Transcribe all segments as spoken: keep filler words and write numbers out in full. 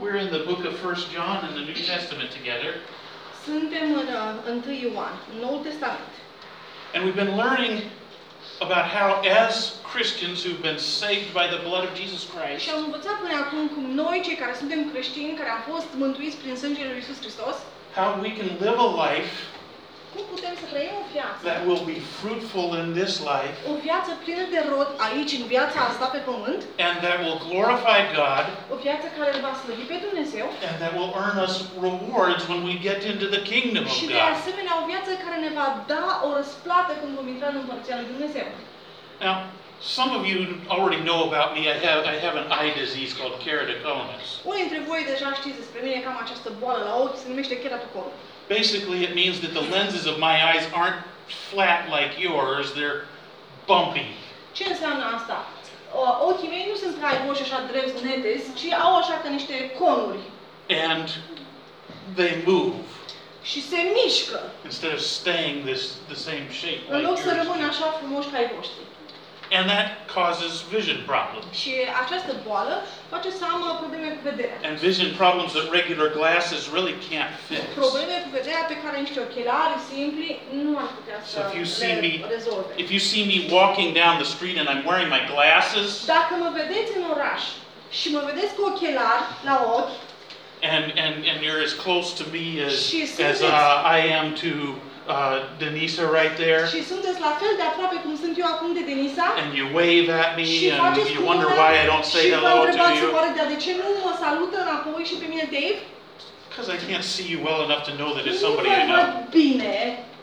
We're in the book of First John in the New Testament together. Suntem în uh, întâi Ioan, în Noul Testament. And we've been learning about how, as Christians who've been saved by the blood of Jesus Christ, Și am învățat până acum cum noi, cei care suntem creștini, care am fost mântuiți prin sângele lui Iisus Hristos, how we can live a life cum putem să trăim o viață, that will be fruitful in this life, o viață plină de rod aici, în viața asta pe pământ, and that will glorify God, o viață care îl va slăvi pe Dumnezeu and that will earn us rewards when we get into the kingdom of și de God. asemenea o viață care ne va da o răsplată când vom intra în Împărăția lui Dumnezeu. Now, some of you already know about me. I have I have an eye disease called keratoconus. Unii dintre voi deja știți despre mine că am această boală la ochi, se numește keratoconus. Basically, it means that the lenses of my eyes aren't flat like yours, they're bumpy. Ce înseamnă asta? Uh, ochii mei nu sunt raiboși așa drepți, netezi, ci au așa ca niște conuri. And they move Și se mișcă, instead of staying this the same shape în like loc să yours rămână do. așa frumoși ca ai voștri. And that causes vision problems. Și această boală face să am uh, probleme cu vederea. And vision problems that regular glasses really can't fix. Probleme cu vederea pe care niște ochelari simpli nu ar putea să So if you see me le rezolve. if you see me walking down the street and I'm wearing my glasses, Dacă mă vedeți în oraș și mă vedeți cu ochelari la ochi, and and and you're as close to me as Și as sunteți- uh, I am to uh, Denisa right there, și sunteți la fel de aproape cum sunt eu acum de Denisa, and you wave at me și and faceți you cu wonder mâna why I don't say și vă hello to întrebați you, oare dar de ce nu mă salută înapoi și pe mine Dave? because I can't see you well enough to know that it's Nu somebody vă I know. văd bine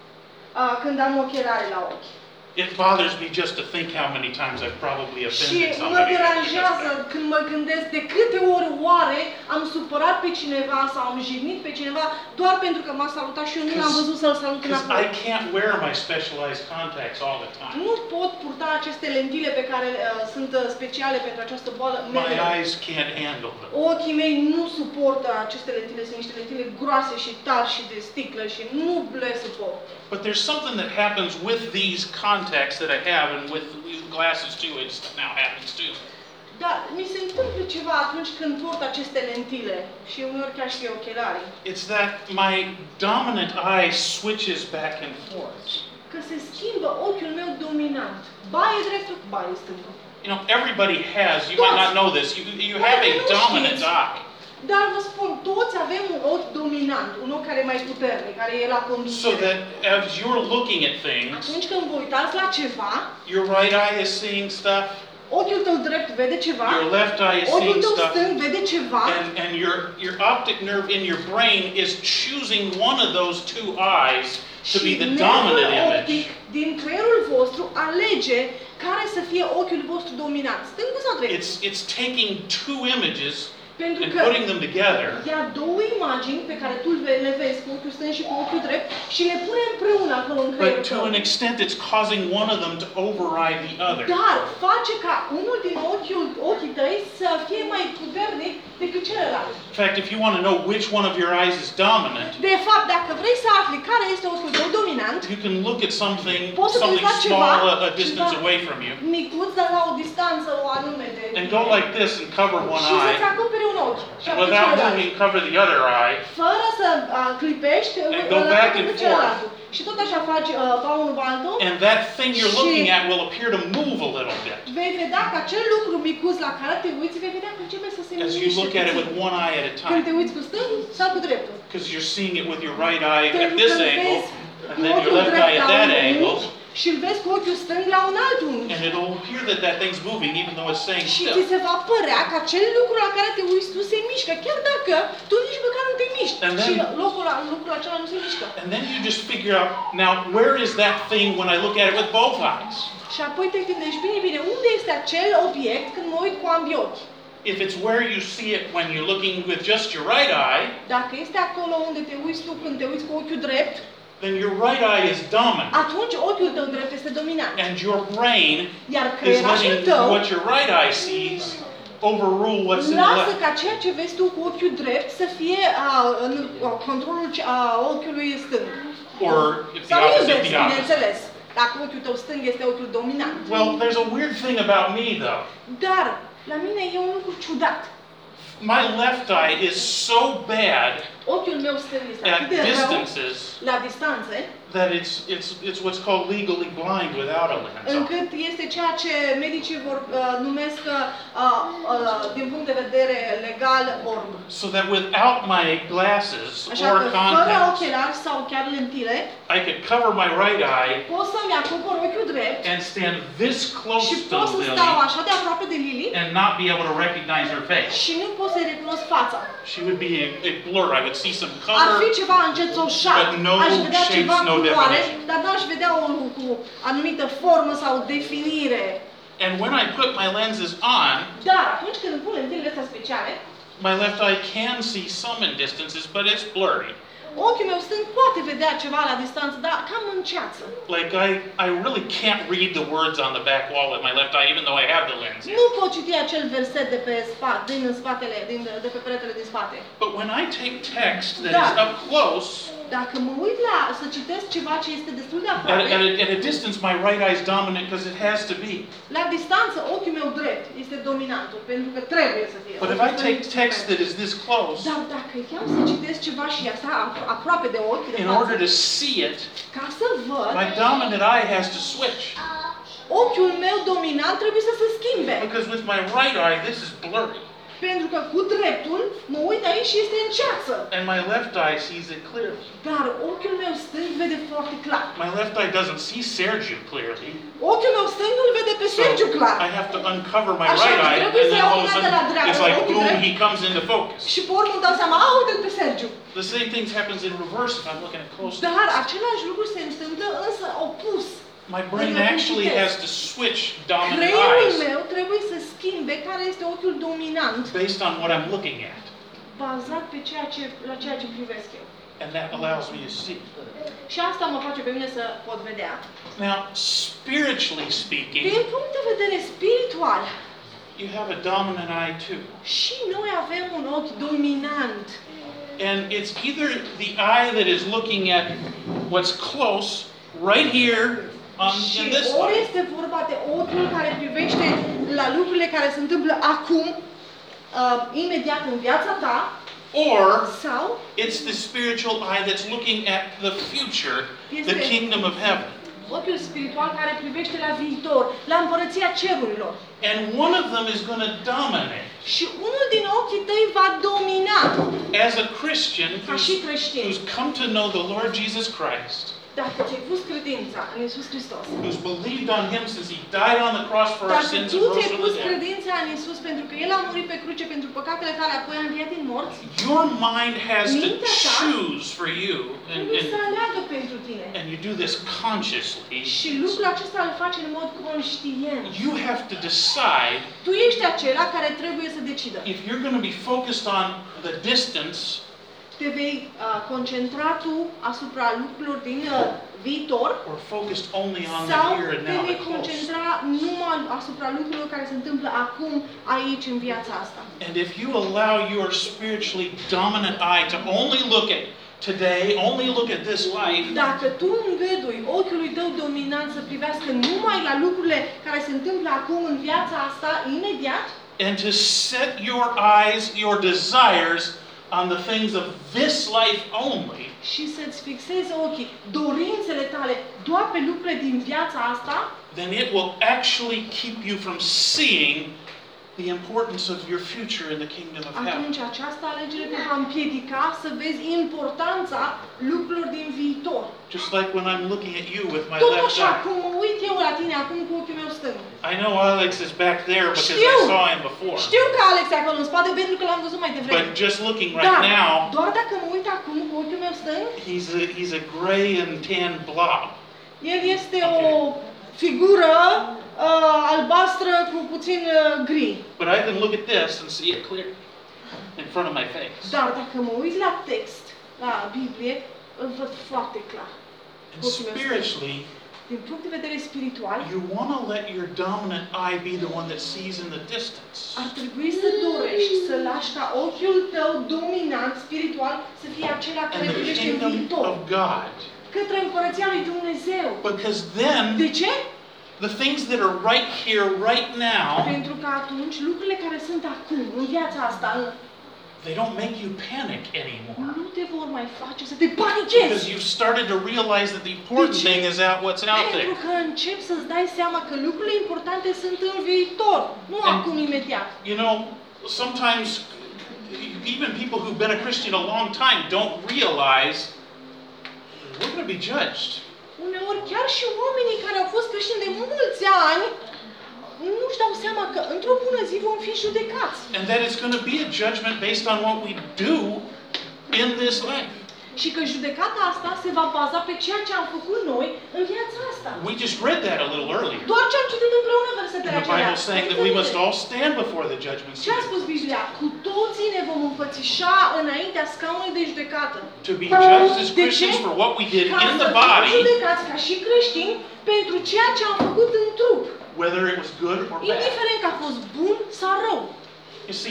uh, când am ochelari la ochi. It bothers me just to think how many times I've probably Și offended mă somebody. deranjează când mă gândesc de câte ori oare am supărat pe cineva sau am jignit pe cineva doar pentru că m-a salutat și eu nu l-am văzut să-l salut Because înapoi. I can't wear my specialized contacts all the time. Nu pot purta aceste lentile pe care uh, sunt uh, speciale pentru această boală. My mereu. eyes can't handle them. Ochii mei nu suportă aceste lentile, sunt niște lentile groase și tari și de sticlă și nu le suport. But there's something that happens with these contacts that I have, and with these glasses too. It now happens too. Dar mi se întâmplă ceva atunci când port aceste lentile și uneori chiar și ochelari. It's that my dominant eye switches back and forth. Că se schimbă ochiul meu dominant. Ba e dreptul, ba e stângul. You know, everybody has. You might not know this. You you have a dominant eye. Dar vă spun, toți avem un ochi dominant, un ochi care e mai puternic, care e la So conducere. that as you're looking at things, Atunci când vă uitați la ceva, your right eye is seeing stuff, ochiul tău drept vede ceva, your left eye is ochiul seeing tău stuff, stâng vede ceva, and, and your, your optic nerve in your brain is choosing one of those two eyes to și be the nervul dominant optic image. din creierul vostru alege care să fie ochiul vostru dominant, stângul sau drept. It's, it's taking two images Pentru and că putting them together, ia două imagini pe care tu le le vezi cu ochiul stâng și cu ochiul drept și le pune împreună acolo în creierul but to tău. an extent it's causing one of them to override the other. Dar face ca unul din ochiul, ochii tăi să fie mai puternic decât celălalt. In fact, if you want to know which one of your eyes is dominant, De fapt, dacă vrei să afli care este ochiul tău dominant, you can look at something, Poți să te something uiți la ceva, small a, a distance ceva away from you, micuț, dar la o distanță o anume de and go like this and cover one și să-ți eye, acopere un ochi și and apoi without celălalt. moving, cover the other eye, Fără să uh, clipești, And îl go back acoperi and pe forth. celălalt. Și tot așa faci uh, pa unul pe altul, and that thing you're Și- looking at will appear to move a little bit vei vedea că acel lucru micuț la care te uiți, vei vedea că începe să se as you miște look at it with puțin. one eye at a Când te time, uiți cu stângul sau cu dreptul. because you're seeing it with your right eye at Pentru this că îl angle, vezi and cu then your ochiul left drept eye at la that un angle, unghi și îl vezi cu ochiul stâng la un alt unghi. and it'll appear that that thing's moving even though it's staying Și still. ți se va părea că acel lucru la care te uiți tu se mișcă, chiar dacă tu nici măcar nu te miști. And then- Și locul, lucrul acela nu se mișcă. And then you just figure out, now where is that thing when I look at it with both eyes? Și apoi te gândești, bine, bine, unde este acel obiect când mă uit cu ambii ochi? If it's where you see it when you're looking with just your right eye, Dacă este acolo unde te uiți tu când te uiți cu ochiul drept, then your right eye is dominant. atunci ochiul tău drept este dominant. And your brain Iar is creierașul letting tău what your right eye sees overrule what's in the lasă left. ca ceea ce vezi tu cu ochiul drept să fie a, în a, controlul ce- a ochiului stâng. Or if the Sau opposite, invers, the opposite. bineînțeles. Dacă ochiul tău stâng este ochiul dominant. Well, there's a weird thing about me though. Dar la mine e un lucru ciudat. My left eye is so bad Ochiul meu stâng este atât at de rău distances la distanțe, that it's it's it's what's called legally blind without a lens on. încât este ceea ce medicii vor uh, numesc uh, uh, din punct de vedere legal orb. So that without my glasses Așa or că fără contacts, ochelari sau chiar lentile, I could cover my right eye pot să-mi acopăr ochiul drept and stand this close și to pot să stau Lily așa de aproape de Lily and not be able to recognize her face. și nu pot să-i recunosc fața. She would be a, a blur. I would see some Ar fi color, ceva încețoșat, But no aș vedea shapes, ceva no culoare, definition. dar n-aș vedea o cu anumită formă sau definire. and when I put my lenses on, Dar atunci când îmi pun lentilele astea speciale, my left eye can see some in distances, but it's blurry. ochiul meu stâng poate vedea ceva la distanță, dar cam în ceață. Like I, I really can't read the words on the back wall with my left eye, even though I have the lens in. Nu pot citi acel verset de pe spate, din spatele, din, de pe peretele din spate. But when I take text that Da. is up close, Dacă mă uit la să citesc ceva ce este destul de at, aproape, at, a, at a distance, my right eye is dominant because it has to be. la distanță ochiul meu drept este dominantul, pentru că trebuie să fie. But if I take text that is this close, Dar dacă iau să citesc ceva și asta apro- aproape de ochi, de in față, order to see it, ca să văd, my dominant eye has to switch. ochiul meu dominant trebuie să se schimbe. Because with my right eye, this is blurry. Pentru că cu dreptul mă uit aici și este în ceață. And my left eye sees it clearly. Dar ochiul meu stâng vede foarte clar. My left eye doesn't see Sergio clearly. Ochiul meu stâng îl vede pe So Sergiu clar. I have to uncover my Așa right că eye, and trebuie să then iau all of a mâna de la sudden, dreapta, it's like ochiul boom, drept. he comes into focus. Și pe urmă îmi dau seama, a, uite-l pe Sergiu. The same thing happens in reverse if I'm looking at close. Dar același lucru se întâmplă însă opus. My brain actually has to switch dominant Creierul eyes meu trebuie să schimbe care este ochiul dominant, based on what I'm looking at. bazat pe ceea ce, la ceea ce privesc eu. And that allows me to see. Și asta mă face pe mine să pot vedea. Now, spiritually speaking, Din punct de vedere spiritual, you have a dominant eye too. și noi avem un ochi dominant. And it's either the eye that is looking at what's close, right here, on, Și in this ori life, este vorba de ochiul care privește la lucrurile care se întâmplă acum, uh, imediat în viața ta, or sau it's the spiritual eye that's looking at the future, the Este- kingdom of heaven. ochiul spiritual care privește la viitor, la împărăția cerurilor. And one of them is going to dominate. Și unul din ochii tăi va domina As a Christian ca who's, și creștin. who's come to know the Lord Jesus Christ, Dacă ți-ai pus credința în Iisus Hristos, who's believed on Him since He died on the cross for our dacă sins tu and rose ți-ai from pus the dead, credința în Iisus pentru că El a murit pe cruce pentru păcatele tale, apoi a înviat din morți, your mind has to Mintea ta choose for you, and, trebuie să and, aleagă pentru tine. and you do this consciously. Și lucrul acesta îl faci în mod conștient. You have to decide Tu ești acela care trebuie să decidă. if you're going to be focused on the distance Te vei uh, concentra tu asupra lucrurilor din uh, viitor or focused only on the sau here and te now, vei the close. concentra numai asupra lucrurilor care se întâmplă acum, aici, în viața asta. And if you allow your spiritually dominant eye to only look at today, only look at this life, Dacă tu îngădui ochiului tău dominant să privească numai la lucrurile care se întâmplă acum în viața asta, imediat, and to set your eyes, your desires on the things of this life only, și să-ți fixezi ochii, dorințele tale, doar pe lucrurile din viața asta, then it will actually keep you from seeing the importance of your future in the kingdom of heaven. atunci această alegere te va împiedica să vezi importanța lucrurilor din viitor. Just like when I'm looking at you with my Tot left așa eye. cum mă uit eu la tine acum cu ochiul meu stâng. I know Alex is back there because Știu. I saw him before. Știu că Alex e acolo în spate pentru că l-am văzut mai devreme. But just looking right Dar now, doar dacă mă uit acum cu ochiul meu stâng, he's a, he's a gray and tan blob. el este o figură uh, albastră cu puțin uh, gri. But I can look at this and see it clear in front of my face. Dar dacă mă uit la text, la Biblie, îl văd foarte clar. And spiritually, Din punct de vedere spiritual, you want to let your dominant eye be the one that sees in the distance. ar trebui să dorești să lași ca ochiul tău dominant spiritual să fie acela care And the privește în kingdom viitor, of God. către împărăția lui Dumnezeu. Because then, De ce? the things that are right here, right now, Pentru că atunci lucrurile care sunt acum, în viața asta, în they don't make you panic anymore. nu te vor mai face să te panichezi. Because you've started to realize that the important De ce? thing is out what's out Pentru there. că începi să-ți dai seama că lucrurile importante sunt în viitor, nu And- acum imediat. You know, sometimes even people who've been a Christian a long time don't realize we're going to be judged. Uneori chiar și oamenii care au fost creștini de mulți ani nu-și dau seama că într-o bună zi vom fi judecați. And that it's going to be a judgment based on what we do in this life. Și că judecata asta se va baza pe ceea ce am făcut noi în viața asta. We just read that a little earlier. Doar ce am citit împreună versetele And the acelea. Bible saying that we must all stand before the judgment Ce a seat spus Biblia? Cu toții ne vom înfățișa înaintea scaunului de judecată. to be judged as De ce? Christians for what we did Ca in să the fim body, judecați ca și creștini pentru ceea ce am făcut în trup. whether it was good or bad. Indiferent că a fost bun sau rău. You see,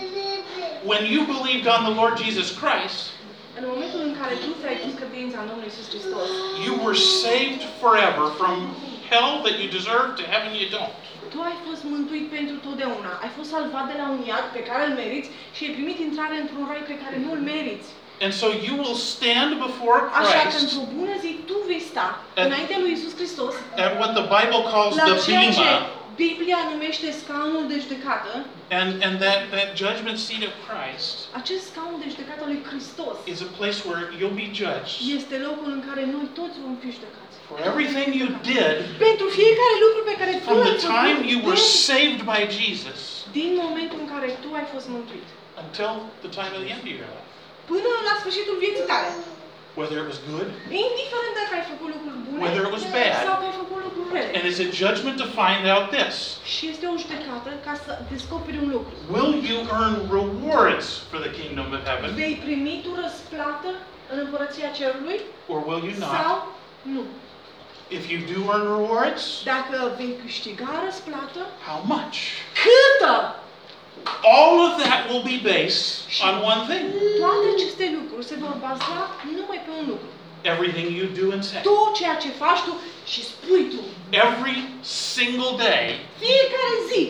when you believed on the Lord Jesus Christ, În momentul în care tu ți-ai pus credința în Domnul Iisus Hristos, you were saved forever from hell that you deserve to heaven you don't. tu ai fost mântuit pentru totdeauna. Ai fost salvat de la un iad pe care îl meriți și ai primit intrare într-un rai pe care nu îl meriți. And so you will stand before Așa că Christ într-o bună zi tu vei sta At- înaintea lui Iisus Hristos at what the Bible calls la the ceea ce bema, Biblia numește scaunul de judecată. and, and that, that judgment seat of Christ Acest scaun de judecată al lui Hristos is a place where you'll be judged este locul în care noi toți vom fi judecați. for everything you did Pentru fiecare lucru pe care tu from l-ai the time făcut you were din- saved by Jesus din momentul în care tu ai fost mântuit. until the time of the end of your life. Până la sfârșitul vieții tale. Whether it was good, Indiferent dacă ai făcut lucruri bune Whether it was bad. sau că ai făcut lucruri rele. and it's a judgment to find out this. Și este o judecată ca să descoperi un lucru. Will you earn rewards for the kingdom of heaven, Vei primi tu răsplată în împărăția cerului or will you sau not? nu. If you do earn rewards, Dacă vei câștiga răsplată, how much? câtă? All of that will be based on one thing. Toate aceste lucruri se vor baza numai pe un lucru. Everything you do and say. Tot ceea ce faci tu și spui tu. Every single day, Fiecare zi.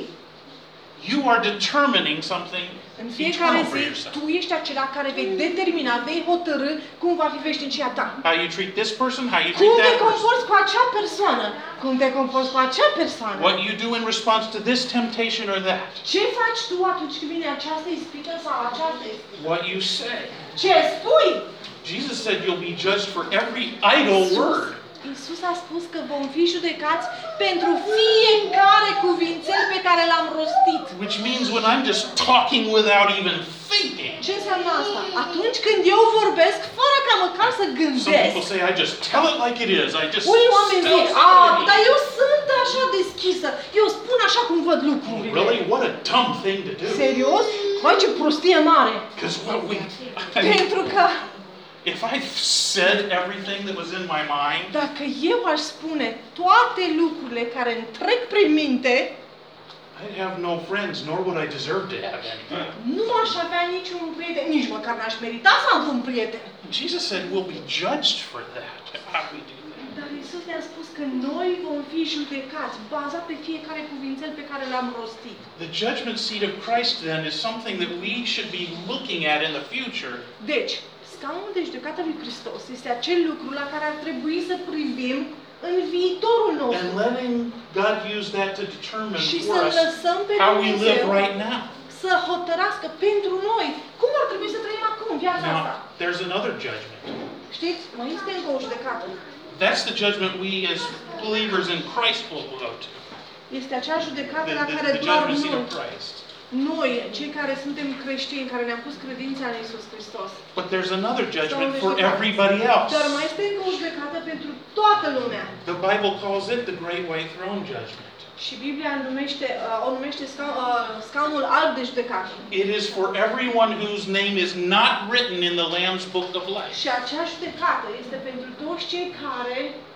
you are determining something În fiecare eternal for zi, yourself. tu ești acela care vei determina, vei hotărâ cum va fi veșnicia ta. How you treat this person, how you Cum treat te that person. comporți cu acea persoană? Cum te comporți cu acea persoană? What you do in response to this temptation or that. Ce faci tu atunci când vine această ispită sau această ispită? What you say. Ce spui? Jesus said you'll be judged for every idle word. Iisus a spus că vom fi judecați pentru fiecare cuvințel pe care l-am rostit. Which means when I'm just talking without even thinking. Ce înseamnă asta? Atunci când eu vorbesc fără ca măcar să Some gândesc. people say I just tell it like it is. I just Unii oameni tell zic, it a, like it dar is." eu sunt așa deschisă. Eu spun așa cum văd lucrurile. Really? What a dumb thing to do. Serios? Vai, ce prostie mare! Because what we, I mean, Pentru că if I said everything that was in my mind, dacă eu aș spune toate lucrurile care îmi trec prin minte, I'd have no friends, nor would I deserve to have any. nu aș avea niciun prieten, nici măcar n-aș merita să am un prieten. Jesus said we'll be judged for that. How we do that. Dar Iisus ne-a spus că noi vom fi judecați, bazat pe fiecare cuvințel pe care l-am rostit. The judgment seat of Christ then is something that we should be looking at in the future. Deci, scaunul de judecată lui Hristos este acel lucru la care ar trebui să privim în viitorul And nostru. letting God use that to determine Și for să us lăsăm pe how we live Dumnezeu right now. să hotărască pentru noi cum ar trebui să trăim acum viața asta. Now, there's another judgment. Știți, mai este încă o judecată. That's the judgment we as believers in Christ will go to. Este acea judecată The, la the, care the doar judgment seat noi, of Christ. noi, cei care suntem creștini, care ne-am pus credința în Iisus Hristos. But there's another judgment for everybody else. Dar mai este încă o judecată pentru toată lumea. The Bible calls it the Great White Throne Judgment. Și Biblia numește, uh, o numește sca, uh, scaunul alb de judecată. It is for everyone whose name is not written in the Lamb's Book of Life. Și acea judecată este pentru toți cei care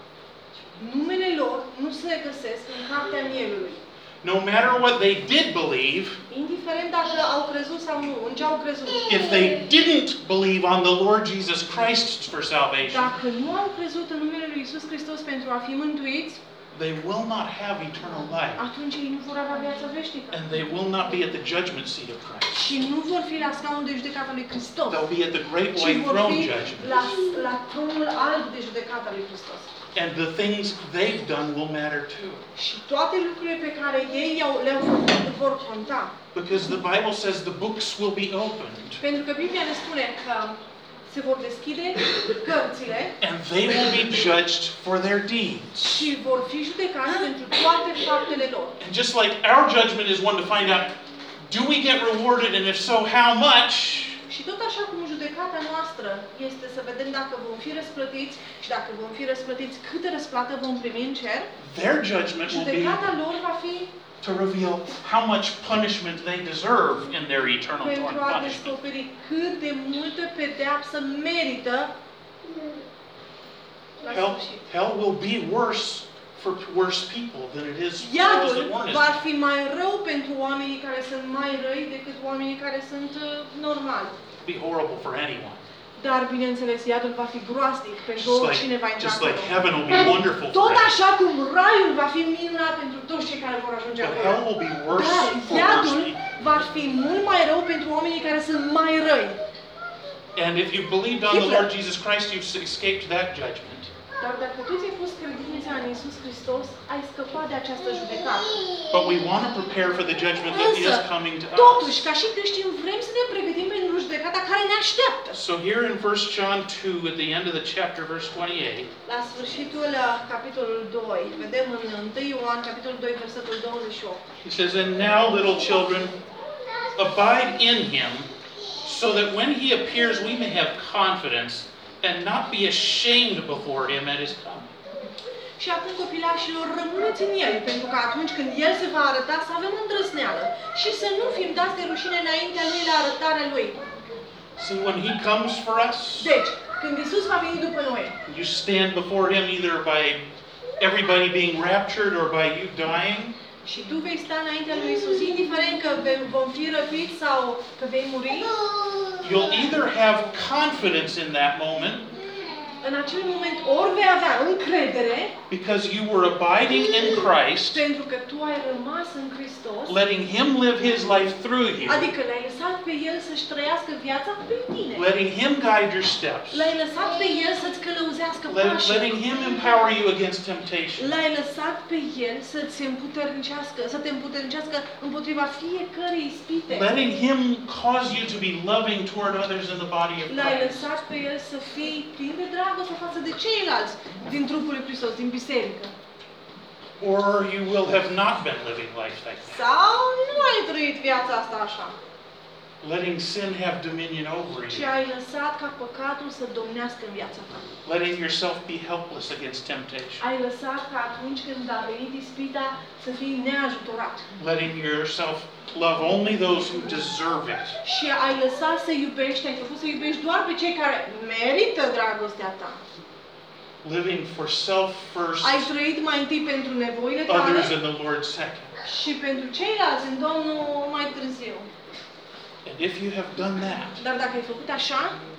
numele lor nu se găsesc în cartea mielului. No matter what they did believe, Indiferent dacă au crezut sau nu, în ce au crezut. if they didn't believe on the Lord Jesus Christ for salvation, Dacă nu au crezut în numele lui Iisus Hristos pentru a fi mântuiți, they will not have eternal life. atunci ei nu vor avea viața veșnică. And they will not be at the judgment seat of Christ. Și nu vor fi la scaunul de judecată al lui Hristos, They'll be at the great ci white vor throne fi judgment. la, la tronul alb de judecată al lui Hristos. And the things they've done will matter too. Și toate lucrurile pe care ei i-au- le-au făcut vor conta. Because the Bible says the books will be opened. Pentru că Biblia ne spune că se vor deschide cărțile And they will be judged for their deeds. și vor fi judecați pentru toate faptele lor. And just like our judgment is one to find out, do we get rewarded, and if so, how much? Și tot așa cum judecata noastră este să vedem dacă vom fi răsplătiți și dacă vom fi răsplătiți, câtă răsplată vom primi în cer, Their judgment will be judecata lor va fi to reveal how much punishment they deserve in their eternal pentru a punishment. descoperi cât de multă pedeapsă merită la Hell, sfârșit. hell will be worse for worse people than it is for those Iadul that weren't as va bad. fi mai rău pentru oamenii care sunt mai răi decât oamenii care sunt uh, normali. It'll be horrible for anyone. Dar, bineînțeles, iadul va fi groaznic pentru Just oricine va like, intra just acolo. like heaven will be wonderful for Tot them. așa cum raiul va fi minunat pentru toți cei care vor ajunge But acolo. hell will be worse Dar for worse iadul people. va fi mult mai rău pentru oamenii care sunt mai răi. And if you believed on the Hitler. Lord Jesus Christ, you've escaped that judgment. Dar dacă tu ți-ai pus credința în Iisus Hristos, ai scăpat de această judecată. But we want to prepare for the judgment that Însă, is coming to totuși, us. ca și creștini, vrem să ne pregătim pentru judecata care ne așteaptă. So here in First John two, at the end of the chapter, verse twenty-eight, La sfârșitul uh, capitolul doi, vedem în întâi Ioan, capitolul doi, versetul douăzeci și opt. he says, "And now, little children, abide in him, so that when he appears we may have confidence and not be ashamed before him at his coming." Și acum, copilașilor, rămâneți în el, pentru că atunci când el se va arăta, să avem îndrăzneală și să nu fim dați de rușine înaintea lui la arătarea lui. See, when he comes for us, Deci, când Iisus va veni după noi, you stand before him either by everybody being raptured or by you dying. și tu vei sta înaintea lui Iisus, indiferent că ve- vom fi răpiți sau că vei muri, You'll either have confidence in that moment în acel moment ori vei avea încredere, because you were abiding in Christ, pentru că tu ai rămas în Hristos, letting him live his life through you, adică l-ai lăsat pe el să-și trăiască viața prin tine. letting him guide your steps, L-ai lăsat pe el să-ți călăuzească let- pașii. letting him empower you against temptation, L-ai lăsat pe el să-ți împuternicească, să te împuternicească împotriva fiecărei ispite. letting him cause you to be loving toward others in the body of L-ai Christ. lăsat pe el să fii plin de dragoste față de ceilalți din trupul lui Hristos, din biserică. Or you will have not been living life like that, Sau nu ai trăit viața asta așa, letting sin have dominion over ci you, ai lăsat ca păcatul să domnească în viața ta. letting yourself be helpless against temptation, Ai lăsat ca atunci când a venit ispita să fii neajutorat. letting yourself love only those who deserve it. Și ai lăsat să iubești, ai făcut să iubești doar pe cei care merită dragostea ta. Living for self first, Ai trăit mai întâi pentru nevoile others tale in the Lord second. și pentru ceilalți în Domnul mai târziu. And if you have done that, Dar dacă ai făcut așa,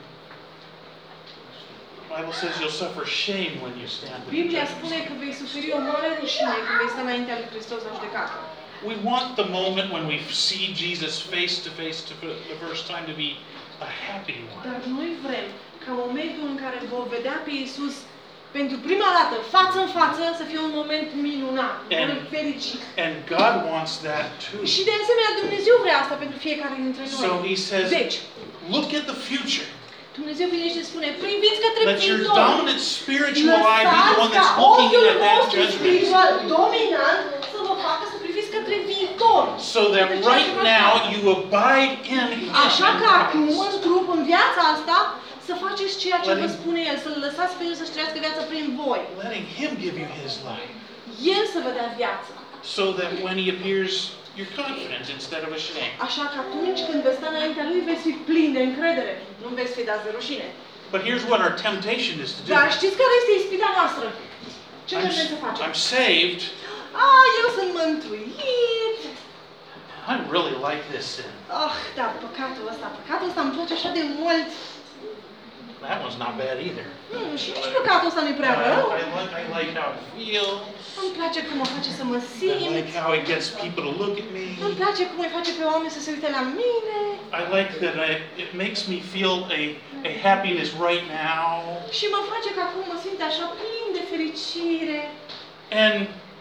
the Bible says you'll suffer shame when you stand in Biblia judgment. spune că vei suferi o mare rușine când vei sta înaintea lui Hristos la judecată. We want the moment when we see Jesus face to face to the first time to be a happy one. Dar noi vrem ca momentul în care vom vedea pe Iisus pentru prima dată, față în față, să fie un moment minunat, un And- moment fericit. And God wants that too. Și de asemenea Dumnezeu vrea asta pentru fiecare dintre noi. So he says, Deci, look at the future. Dumnezeu vine și spune, priviți către Let your viitor. dominant spiritual eye be the Lăsați one ca that's looking ochiul at that vostru judgment. spiritual dominant să vă facă să priviți către viitor. So that Către ceea right ce va now fi. you abide in him. Așa că in acum, Christ. în trup, în viața asta, să faceți ceea ce Let vă him- spune El, să-L lăsați pe El să-și trăiască viața prin voi. Letting him give you his life. El să vă dea viață. So that when he appears, you're confident instead of ashamed. Așa că atunci când veți sta înaintea Lui, veți fi plini de încredere. Nu veți fi dați de rușine. But here's what our temptation is to do. Dar știți care este ispita noastră? Ce I'm, vrem să facem? I'm saved. A, eu sunt mântuit. I really like this sin. Ah, da, păcatul ăsta, păcatul ăsta îmi place așa de mult. That one's not bad either. Hmm, și nici păcatul ăsta nu-i prea I, rău. I like, I like how it feels. Îmi place cum mă face să mă I simt. like how it gets people to look at me. Îmi place cum îi face pe oameni să se uite la mine. I like that I, it makes me feel a, a happiness right now. Și mă face ca acum mă simt așa plin de fericire. And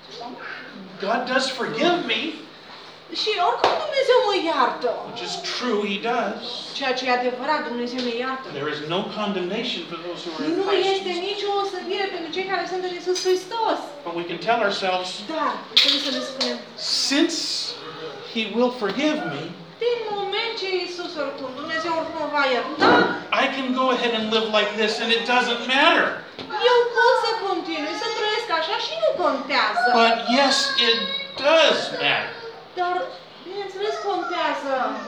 God does forgive me, Și oricum Dumnezeu mă iartă. which is true, He does. Ceea ce e adevărat, Dumnezeu ne iartă. There is no condemnation for those who are in Nu este Christ. nicio osândire pentru cei care sunt în Iisus Hristos. But we can tell ourselves, Dar, trebuie să ne spunem, since He will forgive me, din moment ce Iisus oricum, Dumnezeu oricum mă va ierta, I can go ahead and live like this and it doesn't matter. eu pot să continui să trăiesc așa și nu contează. But yes, it does matter. Dar, bineînțeles, contează.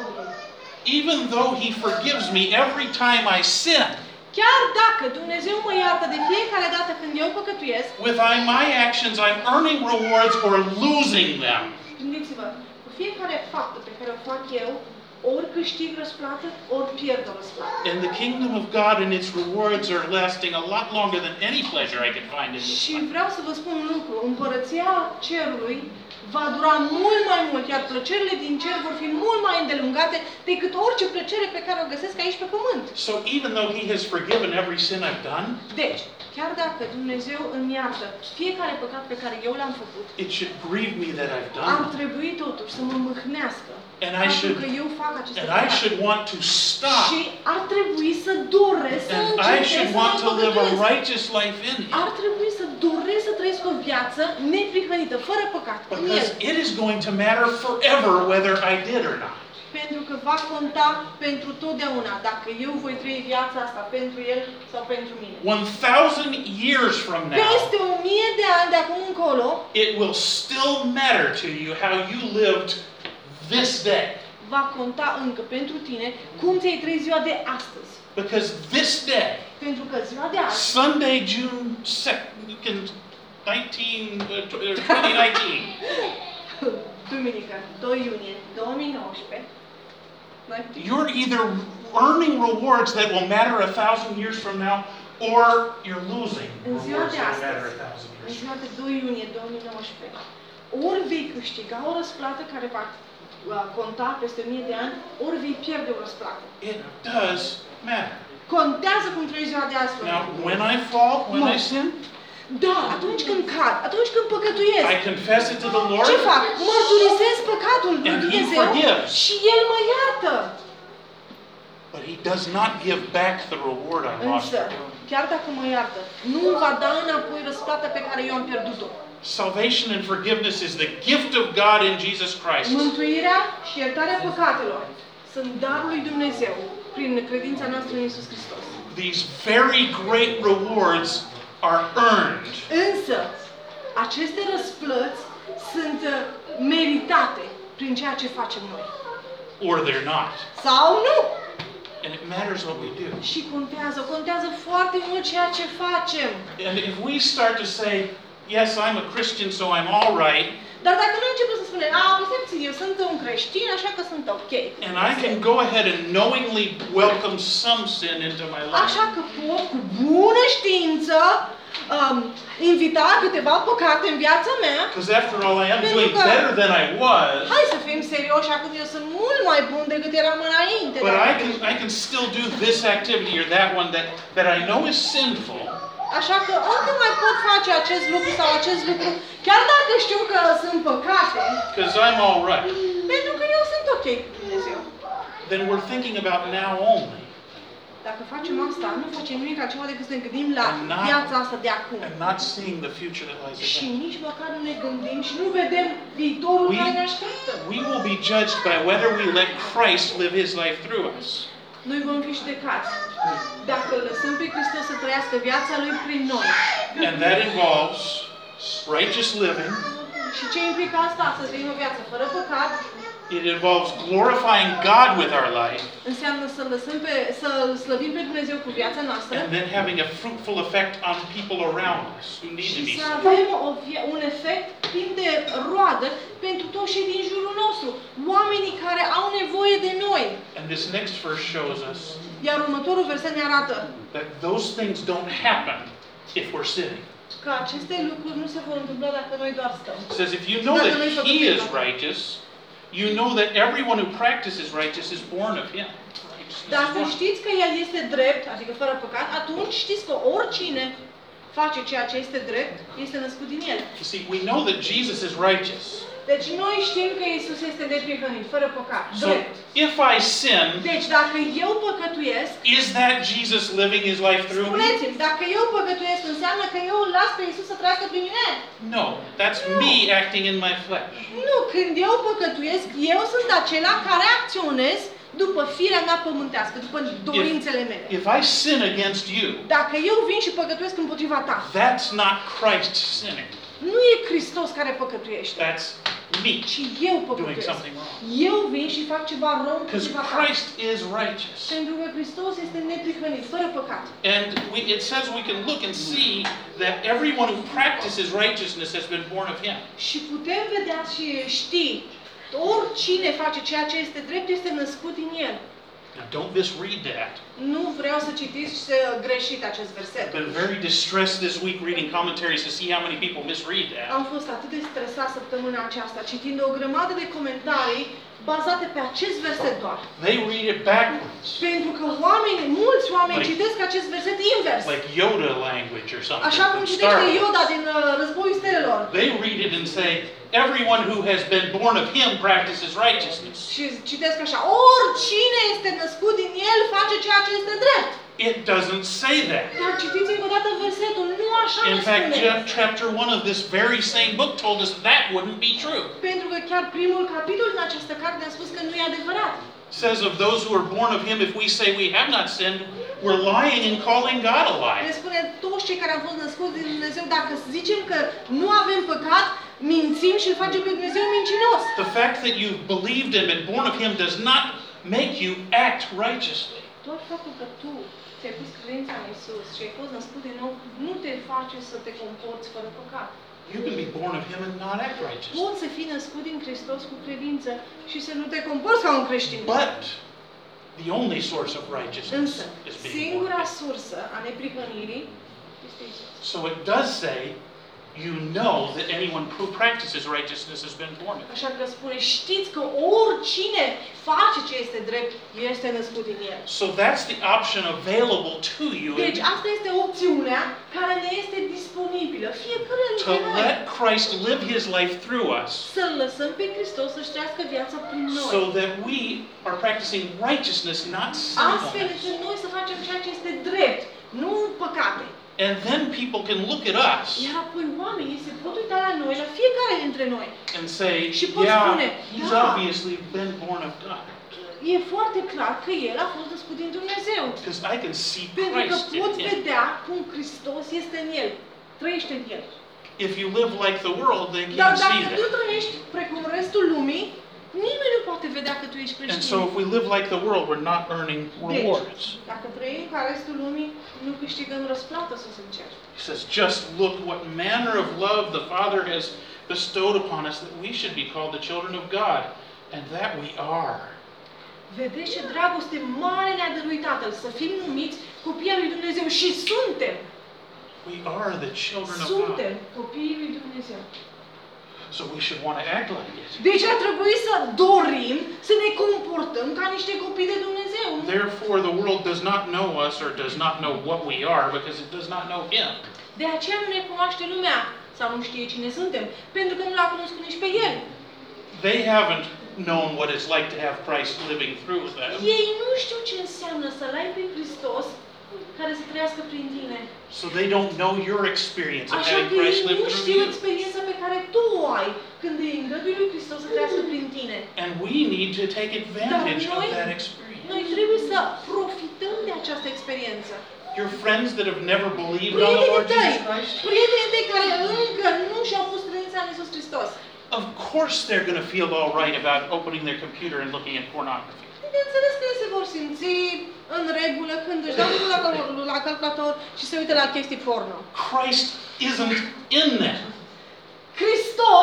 Even though He forgives me every time I sin, Chiar dacă Dumnezeu mă iartă de fiecare dată când eu păcătuiesc, with I, my actions I'm earning rewards or losing them. gândiți-vă, cu fiecare faptă pe care o fac eu, ori câștig răsplată, ori pierd o răsplată. And the kingdom of God and its rewards are lasting a lot longer than any pleasure I could find in this Și life. vreau să vă spun un lucru, împărăția cerului va dura mult mai mult, iar plăcerile din cer vor fi mult mai îndelungate decât orice plăcere pe care o găsesc aici pe pământ. So even though He has forgiven every sin I've done, Deci, chiar dacă Dumnezeu îmi iartă fiecare păcat pe care eu l-am făcut, it should grieve me that I've ar done. trebui totuși să mă mâhnească And I faptul should că eu fac aceste and I păcate. should want to stop. Și ar trebui să doresc să And I încetez should să want mă to live a păcătuiesc. righteous life in Him. Ar trebui să doresc să trăiesc o viață neprihănită, fără păcat, în El. Because it is going to matter forever whether I did or not. Pentru că va conta pentru totdeauna dacă eu voi trăi viața asta pentru El sau pentru mine. One thousand years from now, Peste o mie de ani de acum încolo, it will still matter to you how you lived this day. va conta încă pentru tine cum ți-ai trăit ziua de astăzi. Because this day, Pentru că ziua de astăzi, Sunday, June second, nineteen, uh, twenty nineteen, duminică, doi iunie două mii nouăsprezece, you're either earning rewards that will matter a thousand years from now, or you're losing în ziua rewards de that will matter astăzi, a thousand în years from ziua de doi iunie două mii nouăsprezece, ori vei câștiga o răsplată care va va conta peste o mie de ani, ori vei pierde o răsplată. now. It does matter. Contează cum trăiești ziua de astăzi. Now, when I fall, when No. I sin, Da, atunci când cad, atunci când păcătuiesc, I confess it to the Lord, ce fac? Mărturisesc păcatul lui And He Dumnezeu forgives. și El mă iartă. but He does not give back the reward I lost. Însă, chiar dacă mă iartă, nu îmi va da înapoi răsplata pe care eu am pierdut-o. Salvation and forgiveness is the gift of God in Jesus Christ. Mântuirea și iertarea păcatelor sunt darul lui Dumnezeu prin credința noastră în Iisus Hristos. These very great rewards are earned. Însă, aceste răsplăți sunt uh, meritate prin ceea ce facem noi. Or they're not. Sau nu? And it matters what we do. Și contează, contează foarte mult ceea ce facem. And if we start to say, yes, I'm a Christian, so I'm all right, Dar dacă noi începem să spunem, a, stai puțin, eu sunt un creștin, așa că sunt ok. and I can go ahead and knowingly welcome some sin into my life, Așa că pot cu bună știință um, invita câteva păcate în viața mea. because after all, I am doing better than I was, Hai să fim serioși, acum eu sunt mult mai bun decât eram înainte. but Dar- I can I can still do this activity or that one that, that I know is sinful, Așa că încă mai pot face acest lucru sau acest lucru, chiar dacă știu că sunt păcate, because I'm all right. pentru că eu sunt ok cu Dumnezeu. Then we're thinking about now only, Dacă facem asta, nu facem nimic altceva decât să ne gândim la And not- viața asta de acum. and not seeing the future that lies Și ahead. nici măcar nu ne gândim și nu vedem viitorul We- care ne așteaptă. We will be judged by whether we let Christ live His life through us. Noi vom fi judecați dacă îl lăsăm pe Hristos să trăiască viața Lui prin noi. And that involves righteous living. Și ce implică asta? Să trăim o viață fără păcat, It involves glorifying God with our life înseamnă să lăsăm pe, să slăvim pe Dumnezeu cu viața noastră and then having a fruitful effect on people around us who need to și be să saved. avem o, vie- un efect plin de roadă pentru toți cei din jurul nostru, oamenii care au nevoie de noi. And this next verse shows us Iar următorul verset ne arată that those things don't happen if we're sitting. că aceste lucruri nu se vor întâmpla dacă noi doar stăm. It says, if you know that He is righteous, you know that everyone who practices righteous is born of Him. Dacă știți că El este drept, adică fără păcat, atunci știți că oricine face ceea ce este drept, este născut din El. You see, we know that Jesus is righteous. Deci noi știm că Isus este neprihănit, fără păcat, So, drept. if I sin, Deci dacă eu păcătuiesc, is that Jesus living His life through me? spuneți-mi, dacă eu păcătuiesc, înseamnă că eu îl las pe Isus să trăiască prin mine? No, that's me acting in my flesh. Nu, când eu păcătuiesc, eu sunt acela care acționez după firea mea pământească, după dorințele mele. If I sin against you, Dacă eu vin și păcătuiesc împotriva ta, that's not Christ sinning. nu e Hristos care păcătuiește, That's me ci eu doing păcătuiesc. something wrong. Eu vin și fac ceva rău Because împotriva ta. Christ is righteous. Pentru că Hristos este neprihănit, fără păcat. And we, it says we can look and see that everyone who practices righteousness has been born of Him. Și putem vedea și ști, oricine face ceea ce este drept este născut din El. Now don't misread that. Nu vreau să citiți și să greșiți acest verset. I've been very distressed this week reading commentaries to see how many people misread that. Am fost atât de stresat săptămâna aceasta, citind o grămadă de comentarii bazate pe acest verset doar. They read it backwards, Pentru că oameni, mulți oameni Like- citesc acest verset invers. like Yoda language or something. Așa cum from citește Star Wars. Yoda din uh, Războiul Stelelor. They read it and say, everyone who has been born of Him practices righteousness. Și citesc așa, oricine este născut din El face ceea ce este drept. It doesn't say that. Dar citiți încă o dată versetul, nu așa In ne fact, spune. ja- chapter one of this very same book told us that wouldn't be true. Pentru că chiar primul capitol din această carte a spus că nu e adevărat. It says of those who are born of Him, if we say we have not sinned, we're lying and calling God a Ne liar. spune toți cei care am fost născuți din Dumnezeu, dacă zicem că nu avem păcat, mințim și îl facem pe Dumnezeu mincinos. The fact that you've believed Him and born of Him does not make you act righteously. Doar faptul că tu ți-ai pus credința în Isus și ai fost născut din nou, nu te face să te comporți fără păcat. You can be born of Him and not act righteously. Poți să fii născut din Hristos cu credință și să nu te comporți ca un creștin. But the only source of righteousness Însă, is being born singura again. sursă a neprihănirii este Isus. So it does say, you know that anyone who practices righteousness has been born of Him. Așa că spune, știți că oricine face ce este drept, este născut din El. So that's the option available to you Deci asta este opțiunea care ne este disponibilă fiecare to dintre noi. let Christ live His life through us Să-L lăsăm pe Hristos să-și trăiască viața prin noi. so that we are practicing righteousness, not Astfel sinfulness. încât noi să facem ceea ce este drept, nu păcate. And then people can look at us Iar apoi oamenii se pot uita la noi, la fiecare dintre noi. and say, Și pot yeah, spune, he's da. obviously been born of God. E foarte clar că El a fost născut din Dumnezeu. Because I can see Pentru că Christ pot in him. vedea cum Hristos este în El. Trăiește în El. If you live like the world, they Dar can't see dacă tu that. trăiești precum restul lumii, nimeni nu poate vedea că tu ești And creștin. so if we live like the world, we're not earning rewards. Deci, dacă trăim ca restul lumii, nu câștigăm răsplată sus în cer. He says, just look what manner of love the Father has bestowed upon us that we should be called the children of God. And that we are. Vedeți ce dragoste mare ne-a dăruit Tatăl, să fim numiți copii al lui Dumnezeu și suntem. We are the children of Suntem God. copiii lui Dumnezeu. So we should want to act like it. Deci ar trebui să dorim să ne comportăm ca niște copii de Dumnezeu. Therefore, the world does not know us or does not know what we are because it does not know Him. De aceea nu ne cunoaște lumea sau nu știe cine suntem, pentru că nu l-a cunoscut nici pe El. They haven't known what it's like to have Christ living through them. Ei nu știu ce înseamnă să-L ai pe Hristos care să trăiască prin tine. So they don't know your experience of Așa having că Christ ei live nu through știu you. experiența pe care tu o ai când îi îngădui lui Hristos să trăiască prin tine. And we need to take advantage of noi- that experience. Noi trebuie să profităm de această experiență. Your friends that have never believed on the Lord Prietenii tăi, Jesus Christ, prietenii tăi care încă nu și-au pus credința în Iisus Hristos. of course they're going to feel all right about opening their computer and looking at pornography. Bineînțeles că ei se vor simți în regulă când își dau drumul la, cal- la calculator și se uită la chestii porno. Christ isn't in them. Hristos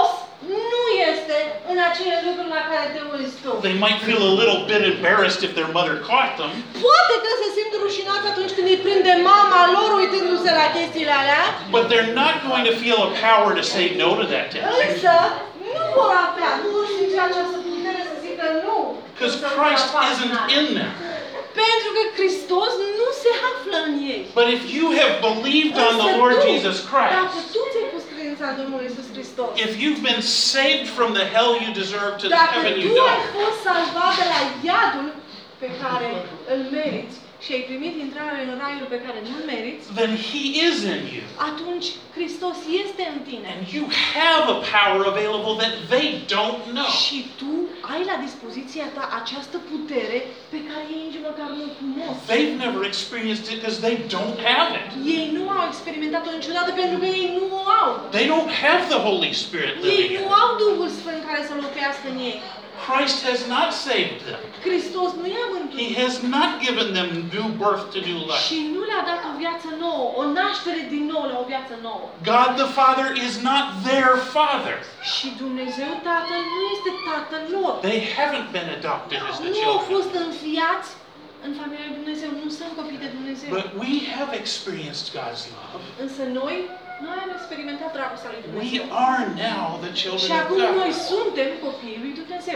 nu este în acele lucruri la care te uiți tu. They might feel a little bit embarrassed if their mother caught them. Poate că se simt rușinați atunci când îi prinde mama lor uitându-se la chestiile alea. But they're not going to feel a power to say no to that temptation. Însă nu vor avea, nu vor simți această putere să zică nu. Because Christ isn't in them. Pentru că Hristos nu se află în ei. But if you have believed on the Lord Jesus Dacă Christ, tu ți-ai pus credința în Domnul Iisus Hristos, if you've been saved from the hell you deserve to the dacă heaven you tu ai don't, fost salvat de la iadul pe care îl meriți și ai primit intrarea în raiul pe care nu-l meriți, then He is in you. atunci Hristos este în tine. And you have a power available that they don't know. Și tu ai la dispoziția ta această putere pe care ei nici măcar nu o cunosc. They've never experienced it because they don't have it. Ei nu au experimentat-o niciodată pentru că ei nu o au. They don't have the Holy Spirit Ei living in nu them. au Duhul Sfânt care să locuiască în ei. Christ has not saved them. Hristos nu i-a He mântuit. has not given them new birth to new life. Și nu le-a dat o viață nouă, o naștere din nou la o viață nouă. God the Father is not their Father. Și Dumnezeu Tatăl nu este Tatăl lor. They haven't been adopted as the Nu au children. fost înfiați în familia lui Dumnezeu, nu sunt copii de Dumnezeu. But we have experienced God's love. Însă noi, noi am experimentat dragostea lui We Dumnezeu. are now the Și children of acum noi God. suntem copiii lui Dumnezeu.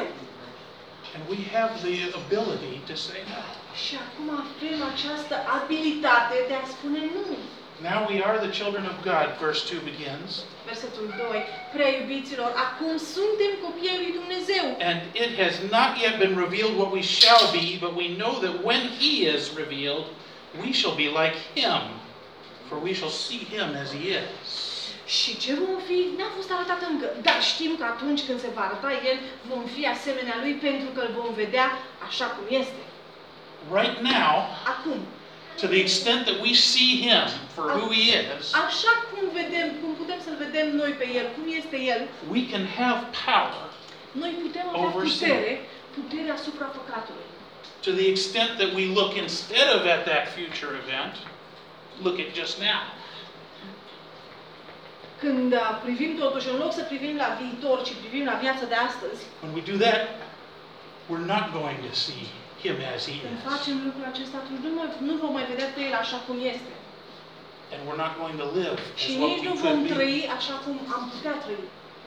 And we have the ability to say no. Și acum avem această abilitate de a spune nu. Now we are the children of God, verse two begins. Versetul doi. Prea iubiților, acum suntem copii ai lui Dumnezeu. And it has not yet been revealed what we shall be, but we know that when He is revealed, we shall be like Him, for we shall see Him as He is. Și ce vom fi, n-a fost arătat încă, dar știm că atunci când se va arăta El, vom fi asemenea Lui pentru că îl vom vedea așa cum este. Right now, Acum, to the extent that we see Him for who He is, așa cum vedem, cum putem să-L vedem noi pe El, cum este El, we can have power noi putem avea Over sin. putere, putere asupra păcatului. to the extent that we look instead of at that future event, look at just now. Când uh, privim totuși, în loc să privim la viitor, ci privim la viața de astăzi, When we do that, we're not going to see Him as He când is. facem lucrul acesta, atunci nu, mai, nu vom mai vedea pe El așa cum este. And we're not going to live Și as what nici we nu vom could be. trăi așa cum am putea trăi.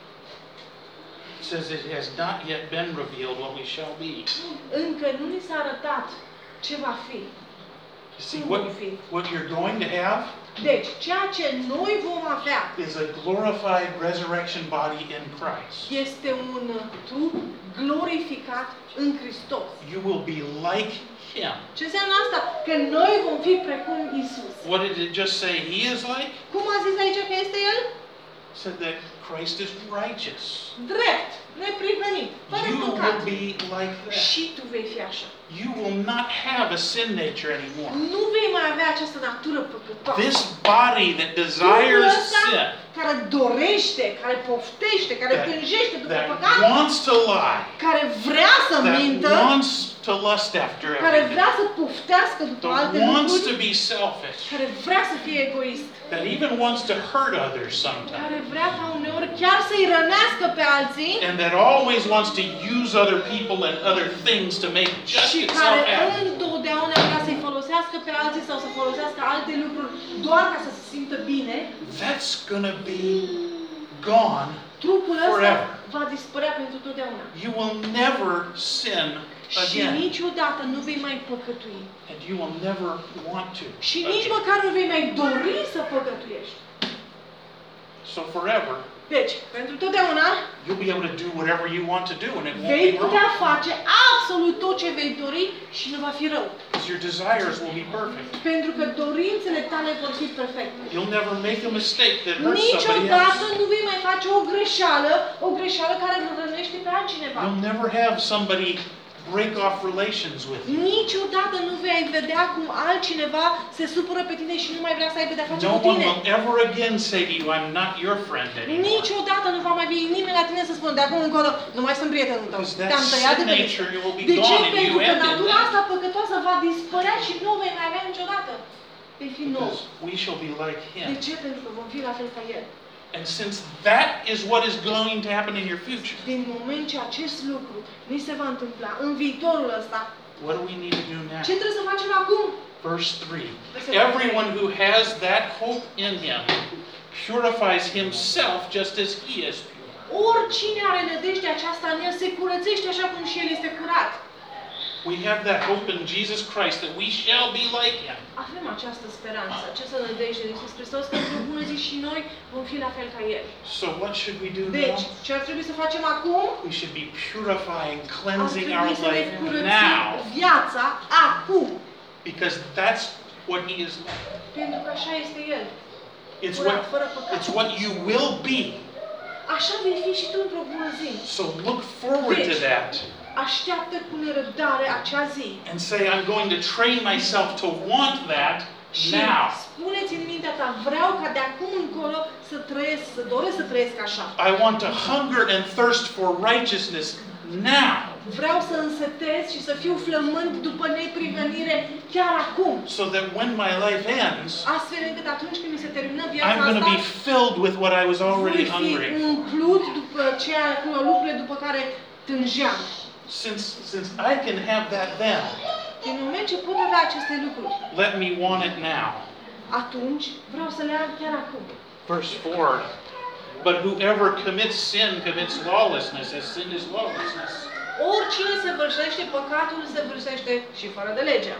It says it has not yet been revealed what we shall be. Încă nu ni s-a arătat ce va fi. You see, Cum what, vom fi. what you're going to have Deci, ceea ce noi vom avea is a glorified resurrection body in Christ. este un trup glorificat în Hristos. You will be like Him. Ce înseamnă asta? Că noi vom fi precum Isus. What did it just say He is like? Cum a zis aici că este El? It said that Christ is righteous. Drept, neprihănit, fără You will păcat. be like that. Și tu vei fi așa. You will not have a sin nature anymore. Nu vei mai avea această natură păcătoasă. This body that desires Trupul ăsta sin, care dorește, care poftește, care That- tânjește după that păcat, wants to lie, care vrea să that mintă, wants to lust after care everything, vrea să poftească după that alte wants to lucruri, be selfish, care vrea să fie egoist, that even wants to hurt others sometimes, care vrea ca uneori chiar să-i rănească pe alții and that always wants to use other people and other things to make just și itself care happy. întotdeauna vrea să-i folosească pe alții sau să folosească alte lucruri doar ca să se simtă bine, That's gonna be gone. trupul ăsta Forever. va dispărea pentru totdeauna. You will never sin Și again, niciodată nu vei mai păcătui. and you will never want to. Și nici again. măcar nu vei mai dori să păcătuiești. So forever, Deci, pentru totdeauna you'll be able to do whatever you want to do, and it won't vei be putea wrong. face absolut tot ce vei dori și nu va fi rău. Because your desires will be perfect. Pentru că dorințele tale vor fi perfecte. You'll never make a mistake that hurts somebody Niciodată else. nu vei mai face o greșeală, o greșeală care îl rănește pe altcineva. You'll never have somebody break off relations with you. Niciodată nu vei vedea cum altcineva se supără pe tine și nu mai vrea să aibă de-a face No cu one tine. will ever again say to you, I'm not your friend anymore. Niciodată nu va mai veni nimeni la tine să spună de acum încolo, nu mai sunt prietenul tău. Because that Te-am tăiat de sin pe nature will be De ce? gone and Pentru you că end in natura that. asta păcătoasă va dispărea și nu o vei mai avea niciodată. Vei fi nou. Because we shall be like De Him. ce? Pentru că vom fi la fel ca El. And since that is what is going to happen in your future, din moment ce acest lucru ni se va întâmpla în viitorul ăsta, what do we need to do now? ce trebuie să facem acum? Verse three. Everyone who has that hope in him purifies himself just as he is pure. Oricine are nădejdea aceasta în el se curățește așa cum și el este curat. We have that hope in Jesus Christ that we shall be like him. Avem această speranță, această nădejde în Iisus Hristos că într-o bună zi și noi vom fi la fel ca el. So what should we do Deci, now? ce ar trebui să facem acum? We should be purifying, Ar cleansing our trebui să ne life curățim now, viața acum. because that's what he is like. Pentru că așa este el. It's Curat, what fără păcat. it's what you will be. Așa vei fi și tu într-o bună zi. So look forward to Deci, that așteaptă cu nerăbdare acea zi. and say, I'm going to train myself to want that Și now. spuneți în mintea ta, vreau ca de acum încolo să trăiesc, să doresc să trăiesc așa. I want to hunger and thirst for righteousness now, Vreau să însetez și să fiu flămând după neprihănire chiar acum. so that when my life ends, Astfel încât atunci când mi se termină I'm viața going to be asta, filled with what I was voi already fi hungry. umplut după ceea, cu lucrurile după care tângeam. Since since I can have that then, Din moment ce pot avea aceste lucruri, let me want it now. atunci vreau să le am chiar acum. Verse four. But whoever commits sin commits lawlessness, as sin is lawlessness. Oricine se vârșește păcatul, se vârșește și fără de legea.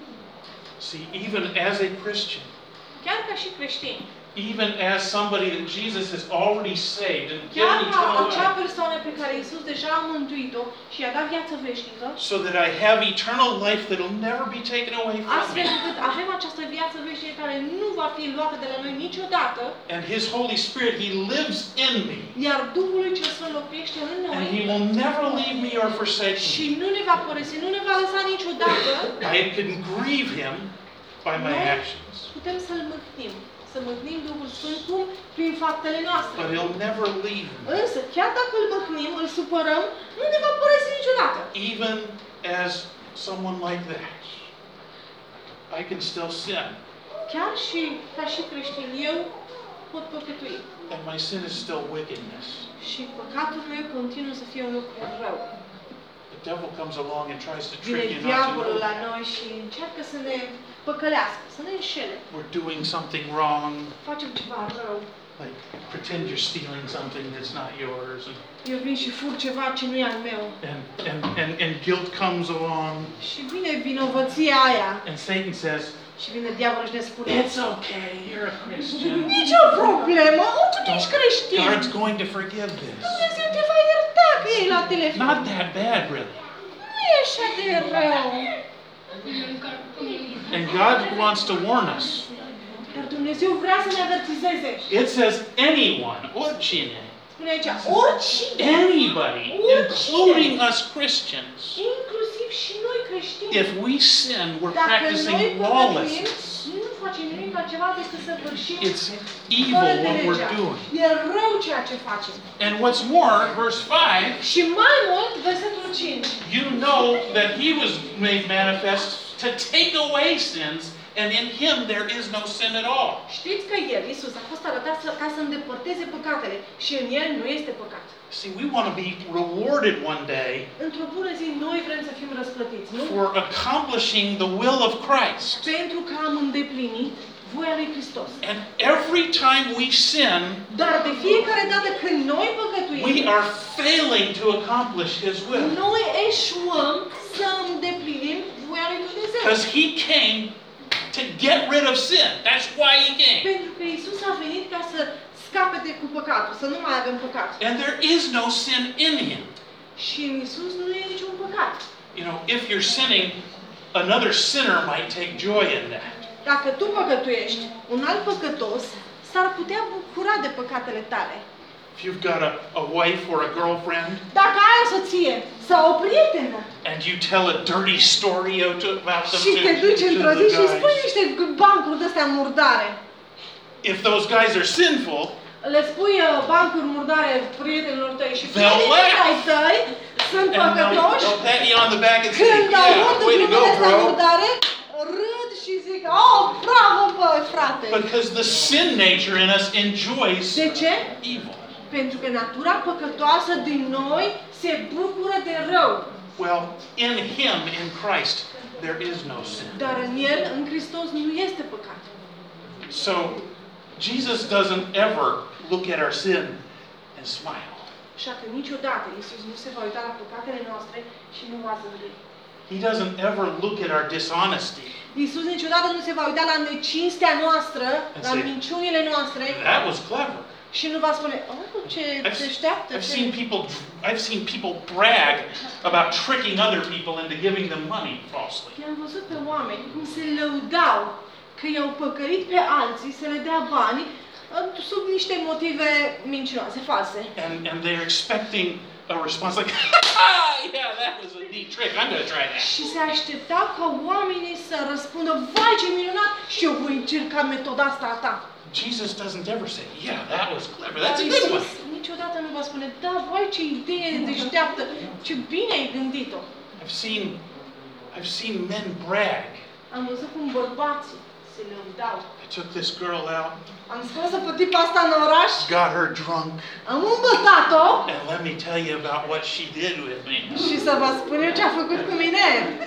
See, even as a Christian, Chiar ca și creștini. even as somebody that Jesus has already saved and Chiar given ca eternal acea life, persoană pe care Iisus deja a mântuit-o și i-a dat viață veșnică, so that I have eternal life that will never be taken away from astfel me. încât avem această viață veșnică care nu va fi luată de la noi niciodată, And His Holy Spirit, He lives in me. iar Duhul lui cel Sfânt locuiește în And He noi will never leave me or forsake și me. nu ne va părăsi, nu ne va lăsa niciodată, I can grieve Him by my Noi actions, putem să-L mâhnim, să mâhnim Duhul Sfânt cum? Prin faptele noastre. but He'll never leave me. Însă, chiar dacă îl mâhnim, îl supărăm, nu ne va părăsi niciodată. Even as someone like that, I can still sin, Chiar și ca și creștin, eu pot păcătui. and my sin is still wickedness. Și păcatul meu continuă să fie un lucru rău. The devil comes along and tries to Vine trick you not to diavolul know la noi și încearcă să ne păcălească, să ne înșele. we're doing something wrong, Facem ceva rău. like pretend you're stealing something that's not yours, and Eu vin și fur ceva ce nu e al meu. and, and, and, and guilt comes along, Și vine vinovăția aia. and Satan says, Și vine diavolul și ne spune, it's okay, you're a Christian. nici o problemă, tu ești creștin. God's going to forgive this. Dumnezeu te va ierta că e la telefon. Not that bad, really. Nu e așa de rău. And God wants to warn us. Dar Dumnezeu vrea să ne avertizeze. It says anyone, oricine, Spune aici, oricine, anybody, including us Christians, inclusiv și noi creștini, if we sin, we're dacă noi practicing păcătuim, lawlessness. nu facem nimic altceva decât să vârșim It's fără evil de what we're legea. doing. E rău ceea ce facem. And what's more, verse five, Și mai mult, versetul cinci. you know that He was made manifest to take away sins, and in Him there is no sin at all. Știți că El, Iisus, a fost arătat să, ca să îndepărteze păcatele și în El nu este păcat. See, we want to be rewarded one day Într-o bună zi, noi vrem să fim răsplătiți, nu? for accomplishing the will of Christ. Pentru că am îndeplinit voia lui Hristos. And every time we sin, Dar de fiecare dată când noi păcătuim, we are failing to accomplish His will. noi eșuăm să îndeplinim voia lui Dumnezeu. Because He came to get rid of sin. That's why He came. Pentru că Iisus a venit ca să scape de cu păcatul, să nu mai avem păcat. And there is no sin in Him. Și în Iisus nu e niciun păcat. You know, if you're sinning, another sinner might take joy in that. Dacă tu păcătuiești, un alt păcătos s-ar putea bucura de păcatele tale. If you've got a, a wife or a girlfriend, Dacă ai o soție sau o prietenă and you tell a dirty story out to- about them și to, te duci to într-o zi the și spui guys, niște bancuri de-astea murdare, if those guys are sinful, le spui uh, bancuri murdare prietenilor tăi și They'll prietenii laugh. ai tăi sunt and they'll, păcătoși, they'll pat you on the back and say, când aud yeah, way to glumele go, astea bro. murdare, râd și zic, oh, bravo, bă, Băi, frate, Because the sin nature in us enjoys de ce? evil. Pentru că natura păcătoasă din noi se bucură de rău. Well, in Him, in Christ, there is no sin. Dar în El, în Hristos, nu este păcat. So, Jesus doesn't ever look at our sin and smile. Așa că niciodată Iisus nu se va uita la păcatele noastre și nu va zâmbui. He doesn't ever look at our dishonesty. Iisus niciodată nu se va uita la necinstea noastră, la say, minciunile noastre That was clever. și nu va spune, oh, ce I've, deșteaptă, I've ce... seen people I've seen people brag about tricking other people into giving them money falsely. I-am văzut pe oameni cum se lăudau că i-au păcălit pe alții să le dea bani sub niște motive mincinoase, false. And and they're expecting a response like, yeah, that was a neat trick. I'm going to try that. Și se așteptau ca oamenii să răspundă, vai ce minunat, și eu voi încerca metoda asta a ta. Jesus doesn't ever say, yeah, that was clever. That's a Dar good Iisus one. niciodată nu va spune, da, vai ce idee deșteaptă, ce bine ai gândit-o. I've seen I've seen men brag. Am văzut cum bărbații se lăudau. I took this girl out, Am scos-o pe tipa asta în oraș, got her drunk, am îmbătat-o and let me tell you about what she did with me. și să vă spun eu ce a făcut cu mine.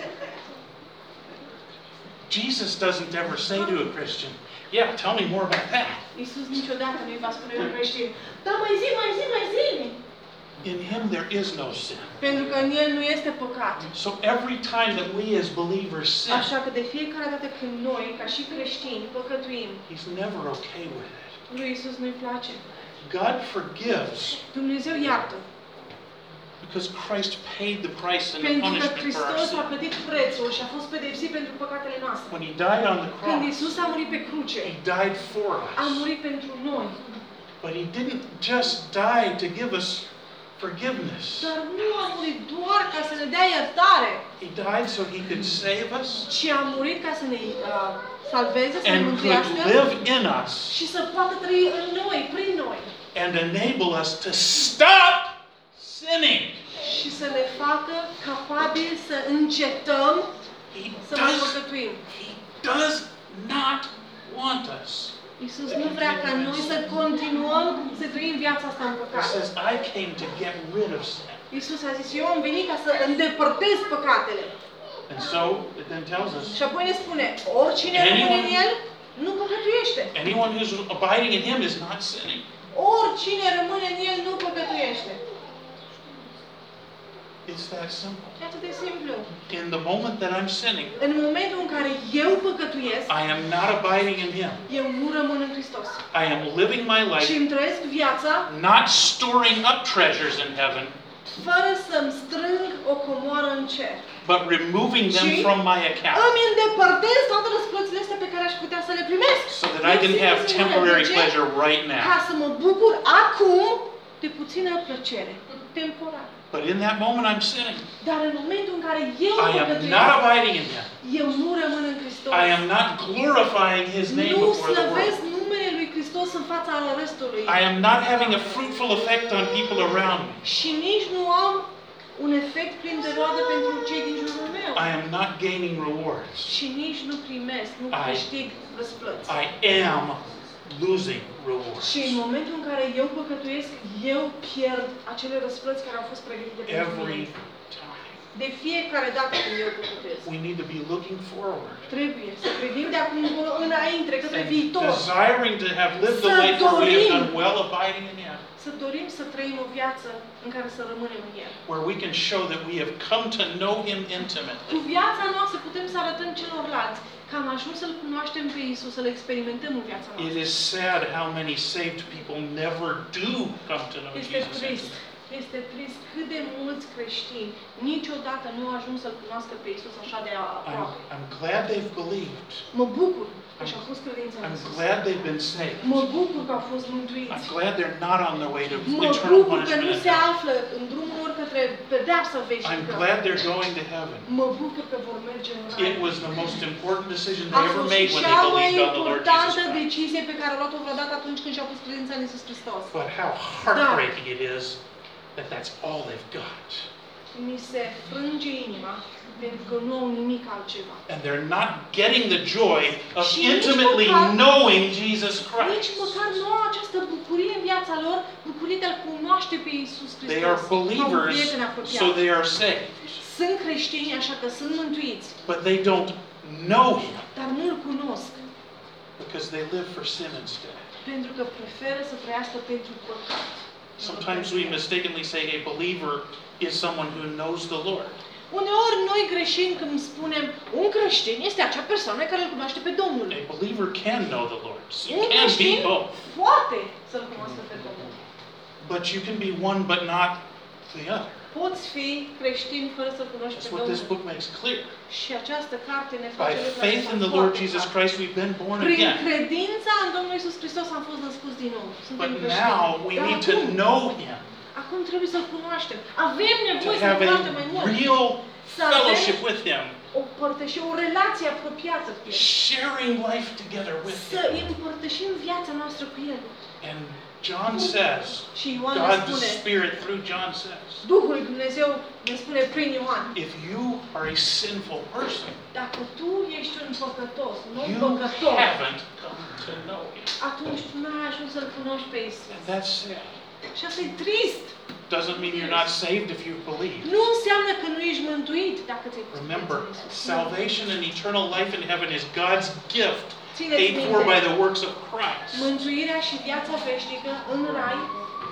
Jesus doesn't ever say to a Christian, yeah, tell me more about that. Iisus niciodată nu-i va spune un creștin, da, mai zi, mai zi, mai zi. In Him there is no sin. Pentru că în El nu este păcat. So every time that we as believers sin, Așa că de fiecare dată când noi, ca și creștini, păcătuim, He's never okay with it. lui Iisus nu-i place. God forgives Dumnezeu iartă. because Christ paid the price and the Pentru că punishment for our Hristos a sin. plătit prețul și a fost pedepsit pentru păcatele noastre. When He died on the Când cross, Iisus a murit pe cruce, He died for a us. murit pentru noi. But He didn't just die to give us forgiveness. Dar nu a murit doar ca să ne dea iertare, He died so He could save us ci a murit ca să ne uh, salveze, să ne and could mântuiască live in us și să poată trăi în noi, prin noi. and enable us to stop sinning. Și să ne facă capabili să încetăm He să mai does, păcătuim. he does not want us. Iisus nu vrea ca noi să continuăm să trăim viața asta în He păcat. says, I came to get rid of sin. Iisus a zis, eu am venit ca să îndepărtez păcatele. And so it then tells us, Și apoi ne spune, oricine rămâne în El, nu păcătuiește. anyone who's abiding in Him is not sinning. Oricine rămâne în El, nu păcătuiește. It's that simple. E atât de simplu. In the moment that I'm sinning, În momentul în care eu păcătuiesc, I am not abiding in Him. eu nu rămân în Hristos. I am living my Și life îmi trăiesc viața not storing up treasures in heaven, fără să-mi strâng o comoară în cer. but removing them Și from my account îmi îndepărtez toate răsplățile astea pe care aș putea să le primesc. so that I can have temporary pleasure right Ca now. să mă bucur acum de puțină plăcere, temporar. But in that moment I'm sinning. Dar în momentul în care eu I am not păcătuiesc, abiding in Him. eu nu rămân în Hristos. I am not glorifying His name Nu before the slăvesc world. numele lui Hristos în fața restului. I am not having a fruitful effect on people around me. Și nici nu am un efect plin de roadă pentru cei din jurul meu. I am not gaining rewards. Și nici nu primesc, nu I- câștig răsplăți. I am losing rewards. Și în momentul în care eu păcătuiesc, eu pierd acele răsplăți care au fost pregătite pentru Every mine. time. De fiecare dată când eu păcătuiesc. We need to be looking forward Trebuie să privim de acum încolo înainte, către and viitor. desiring to have lived the Să life where we have dorim. done well abiding in Him, Să dorim să trăim o viață în care să rămânem în El. where we can show that we have come to know Him Cu intimately. viața noastră putem să arătăm celorlalți că am ajuns să-L cunoaștem pe Iisus, să-L experimentăm în viața It noastră. is sad how many saved people never do come to know Este Jesus trist. intimately. Este trist cât de mulți creștini niciodată nu ajung să-L cunoască pe Iisus așa de I'm, aproape. I'm glad they've believed. Mă bucur că și-au pus credința în I'm Iisus. glad they've been saved. Mă bucur că au fost mântuiți. I'm glad they're not on their way to Mă eternal bucur că punishment nu in se hell. află în drumul lor către pedeapsă I'm veșnică. glad they're going to heaven. Mă bucur că vor merge în It rai. was the most important decision A they ever fost made when cea they mai believed on the Lord Jesus importantă Christ. decizie pe care a luat-o vreodată atunci când și-a pus credința în Iisus Hristos. But how heartbreaking it is that that's all they've got. Mi se frânge inima Pentru că nu au nimic altceva. And they're not getting the joy of Și nici intimately măcar- knowing Jesus Nici Christ. măcar nu au această bucurie în viața lor, bucurie de a-L cunoaște pe Iisus Hristos. They are ca un believers, prieten apropiat. so they are saved. Sunt creștini, așa că sunt mântuiți, But they don't know Him dar nu-L cunosc, because they live for sin instead. pentru că preferă să trăiască pentru păcat. Sometimes we mistakenly say a believer is someone who knows the Lord. Uneori noi greșim când spunem un creștin este acea persoană care îl cunoaște pe Domnul. A believer can know the Lord. You Un can creștin be both. poate să-L cunoască pe Domnul. But you can be one but not the other. Poți fi creștin fără să-L cunoști That's pe what this Domnul. book makes clear. Și această carte ne By face lucrul faith acesta in the Lord foarte Jesus clar. Christ, we've been born Prin again. credința în Domnul Iisus Hristos am fost născuți din nou. Suntem But creștini. now we Dar need acum, to know Him, acum trebuie să-L cunoaștem. Avem to nevoie să-L have cunoaștem mai a mult. real Să avem fellowship with Him, o părtășie, o relație apropiată cu El. sharing life together with Să Him. împărtășim viața noastră cu El. And John says, Și Ioan ne God the spune, Spirit through John says, Duhul lui Dumnezeu ne spune prin Ioan, if you are a sinful person, dacă tu ești un păcătos, nu un you păcător, haven't come to know Him. atunci tu n-ai ajuns să-L cunoști pe Iisus. And that's sad. Și asta e trist. Doesn't mean you're not saved if you believe. Nu înseamnă că nu ești mântuit dacă ți-ai pus Remember, credința în Iisus. salvation and eternal life in heaven is God's gift, Țineți paid for by minte, the works of Christ. mântuirea și viața veșnică în rai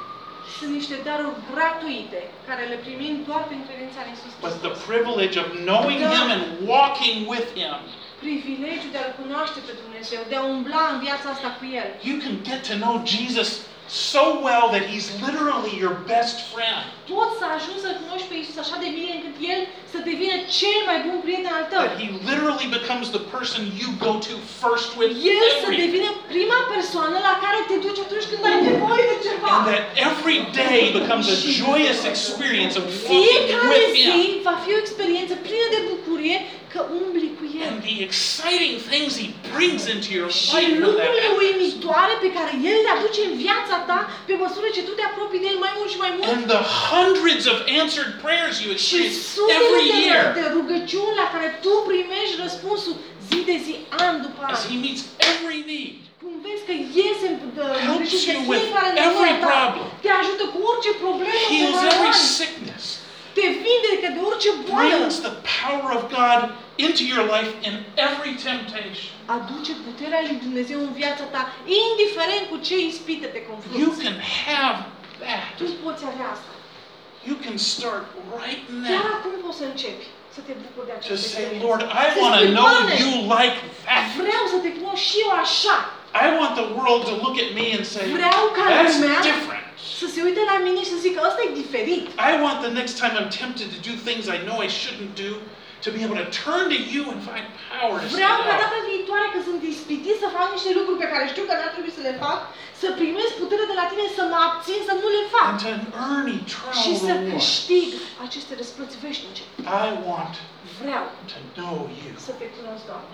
sunt niște daruri gratuite care le primim doar prin credința în Iisus But the Hristos. privilege of knowing Him and walking with Him, Privilegiul de a-L cunoaște pe Dumnezeu, de a umbla în viața asta cu El. you can get to know Jesus so well that He's literally your best friend. Poți să ajungi să-L cunoști pe Iisus așa de bine încât El să devină cel mai bun prieten al tău. That He literally becomes the person you go to first with El să everything. devină prima persoană la care te duci atunci când ai nevoie de ceva. And that every day becomes a joyous experience of walking Fiecare with zi Him. va fi o experiență plină de bucurie că umbli cu El. And the exciting things He brings into your Și life when that lucrurile happens. uimitoare pe care El le aduce în viața ta pe măsură ce tu te apropii de El mai mult și mai mult. And the hundreds of answered prayers you Și experience sutele every de, year de rugăciuni la care tu primești răspunsul zi de zi, an după an. as He meets every need. Cum vezi că iese în Helps de you with fiecare every nevoie ta, problem. te ajută cu orice problemă pe Heals care o every ai. sickness. Te vindecă de orice boală. Brings the power of God into your life in every temptation. Aduce puterea lui Dumnezeu în viața ta, indiferent cu ce ispite te You confrunți. can have that. Tu poți avea asta. You can start right Chiar now acum poți să începi să te bucuri de to această say, experiență. Lord, I Să want to spui, know Doamne, you like that. vreau să te cunosc și eu așa. I want the world to look at me and say, Vreau ca that's lumea different. să se uite la mine și să zică, ăsta e diferit. I want the next time I'm tempted to do things I know I shouldn't do, to be able to turn to you and find power to say Vreau ca no. data viitoare când sunt ispitit să fac niște lucruri pe care știu că n-ar trebui să le fac, să primesc putere de la tine să mă abțin să nu le fac. And to earn Și eternal să reward. câștig aceste răsplăți veșnice. I want Vreau to know you. să te cunosc, Doamne.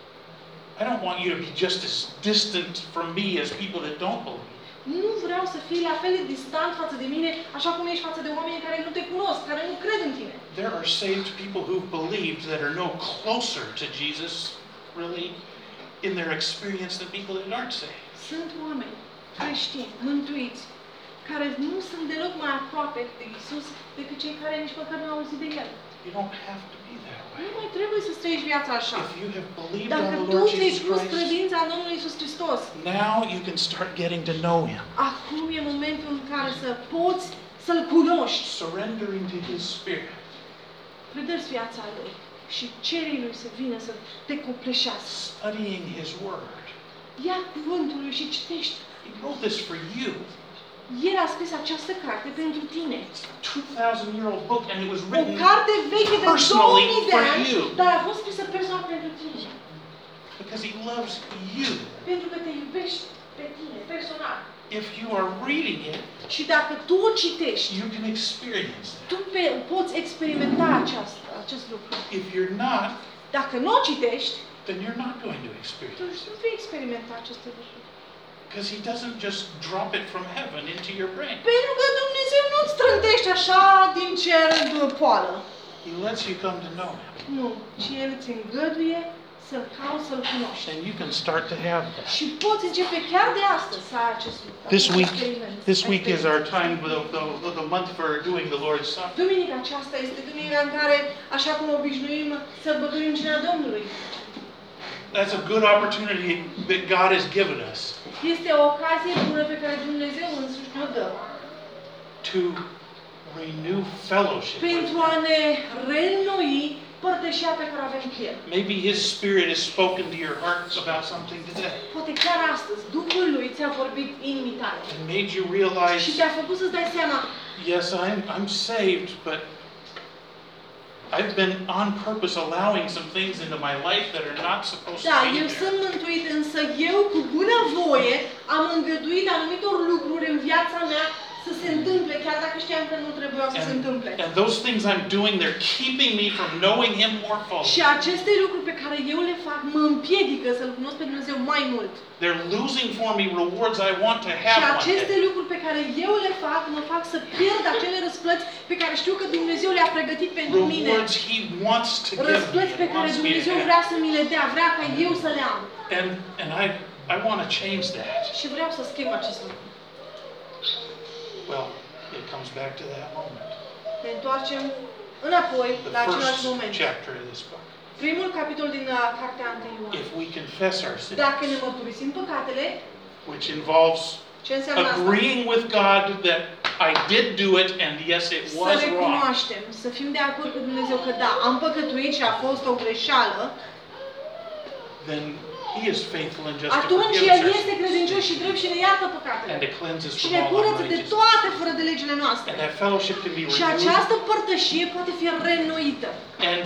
I don't want you to be just as distant from me as people that don't believe. Nu vreau să fii la fel de distant față de mine, așa cum ești față de oamenii care nu te cunosc, care nu cred în tine. There are saved people who've believed that are no closer to Jesus, really, in their experience than people that aren't saved. Sunt oameni creștini, mântuiți, care nu sunt deloc mai aproape de Isus decât cei care nici măcar nu au auzit de El. You don't have to be that way. Nu mai trebuie să trăiești viața așa. If you have believed Dacă on the tu Lord ți-ai Jesus pus Christ, credința în Domnul Iisus Hristos, now you can start getting to know Him, acum e momentul în care să poți să-L cunoști. surrendering to His Spirit, Predă-ți viața Lui și cere Lui să vină să te copleșească. studying His Word. Ia cuvântul Lui și citește. He wrote this for you. El a scris această carte pentru tine. It's a two thousand year old book and it was O written carte veche de personally două mii de for ani, you. dar a fost scrisă personal pentru tine. because He loves you. Pentru că te iubești pe tine, personal. If you are reading it, Și dacă tu o citești, you can experience that. tu pe, poți experimenta aceast, acest lucru. If you're not, Dacă nu o citești, then you're not going to experience atunci it. nu vei experimenta aceste lucruri. Because He doesn't just drop it from heaven into your brain. Pentru că Dumnezeu nu-ți trântește așa din cer în poală. He lets you come to know Him. Nu, ci El îți îngăduie să-L cauți, să-L cunoști. And you can start to have that. Și poți începe chiar de astăzi să ai acest lucru. This acest week, experiment. this week is our time, the, the, the month for doing the Lord's Supper. Duminica aceasta este duminica în care, așa cum obișnuim, sărbătorim cina Domnului. That's a good opportunity that God has given us Este o ocazie bună pe care Dumnezeu însuși ne-o dă to renew fellowship with pentru Him. a ne reînnoi părtășia pe care o avem cu El. Maybe His Spirit has spoken to your heart about something today Poate chiar astăzi Duhul Lui ți-a vorbit inimii tale and made you realize, și te-a făcut să-ți dai seama, yes, I'm, I'm saved, but I've been on purpose allowing some things into my life that are not supposed da, to be eu there. sunt mântuit, însă eu cu bună voie am îngăduit anumitor lucruri în viața mea să se întâmple, chiar dacă știam că nu trebuiau să se întâmple. And, and those things I'm doing, they're keeping me from knowing Him more fully. Și aceste lucruri pe care eu le fac mă împiedică să-L cunosc pe Dumnezeu mai mult. They're losing for me rewards I want to have Și one aceste day. lucruri pe care eu le fac mă fac să pierd acele răsplăți pe care știu că Dumnezeu le-a pregătit pentru mine. Rewards He wants to give me Răsplăți pe and care wants me to Dumnezeu have. vrea să mi le dea, vrea ca eu să le am. And, and I, I want to change that. Și vreau să schimb acest lucru. Well, it comes back to that moment. Ne întoarcem înapoi The la același first moment. chapter of this book. Primul capitol din uh, cartea întâi Ioan. If we confess our sins, Dacă ne mărturisim păcatele, which involves ce înseamnă asta? agreeing with God that I did do it and yes, it Să was wrong. recunoaștem, să fim de acord cu Dumnezeu că da, am păcătuit și a fost o greșeală, Then He is faithful and just to atunci forgive El us our este sins credincios și drept și ne iartă and păcatele. to cleanse us Și from ne all curăță de unrighteousness. toate fără de legile noastre. And that fellowship can be Și renewed. această părtășie poate fi reînnoită. And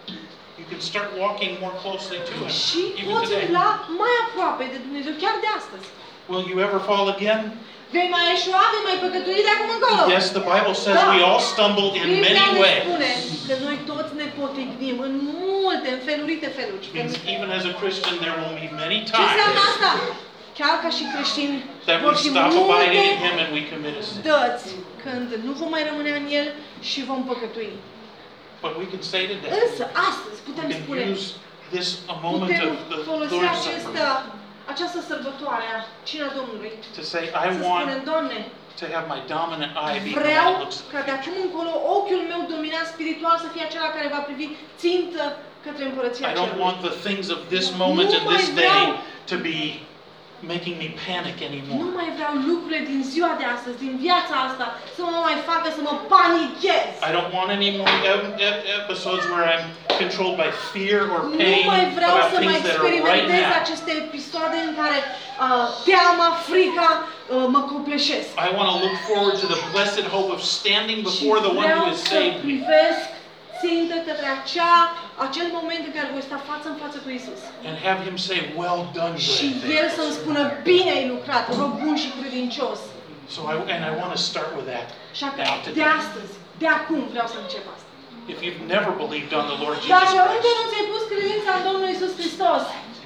you can start walking more closely to Him, Și even poți today. umbla mai aproape de Dumnezeu, chiar de astăzi. Will you ever fall again? Vei mai eșua, vei mai păcătui de acum încolo. Yes, the Bible says Da. we all stumble in Biblia many ne ways. spune că noi toți ne potignim în multe, în felurite feluri. Which means even as a Christian there will be many Ce înseamnă times asta? Chiar ca și creștini that vor we fi stop abiding in multe Him and we commit a sin. dăți când nu vom mai rămâne în El și vom păcătui. But we can say today, Însă, astăzi putem we spune, can use this a moment putem of the folosi Lord's această, Supper această sărbătoare a Cina Domnului to say, I să want spunem, Doamne, to have my dominant eye be the one vreau that looks at ca de acum încolo ochiul meu dominant spiritual să fie acela care va privi țintă către Împărăția I don't Cerului. want the things of this moment Nu and mai this day vreau. to be making me panic Nu anymore. mai vreau lucrurile din ziua de astăzi, din viața asta, să mă mai facă să mă panichez. I don't want any more ep- ep- episodes where I'm controlled by fear or Nu pain mai vreau about să mai things that are right experimentez now. aceste episoade în care uh, teama, frica uh, mă copleșesc. I want to look forward to the blessed hope of standing Și before the one vreau who has să saved me. privesc țintă către acea, acel moment în care voi sta față în față cu Isus. And have Him say, well done, Și good El and să-mi faithful spună, bine ai lucrat, rob bun și credincios. So I, and I want to start with that Și că now de today. astăzi, de acum vreau să încep asta. If you've never believed on the Lord Jesus Dacă încă Christ, nu ți-ai pus credința în Domnul Isus Hristos,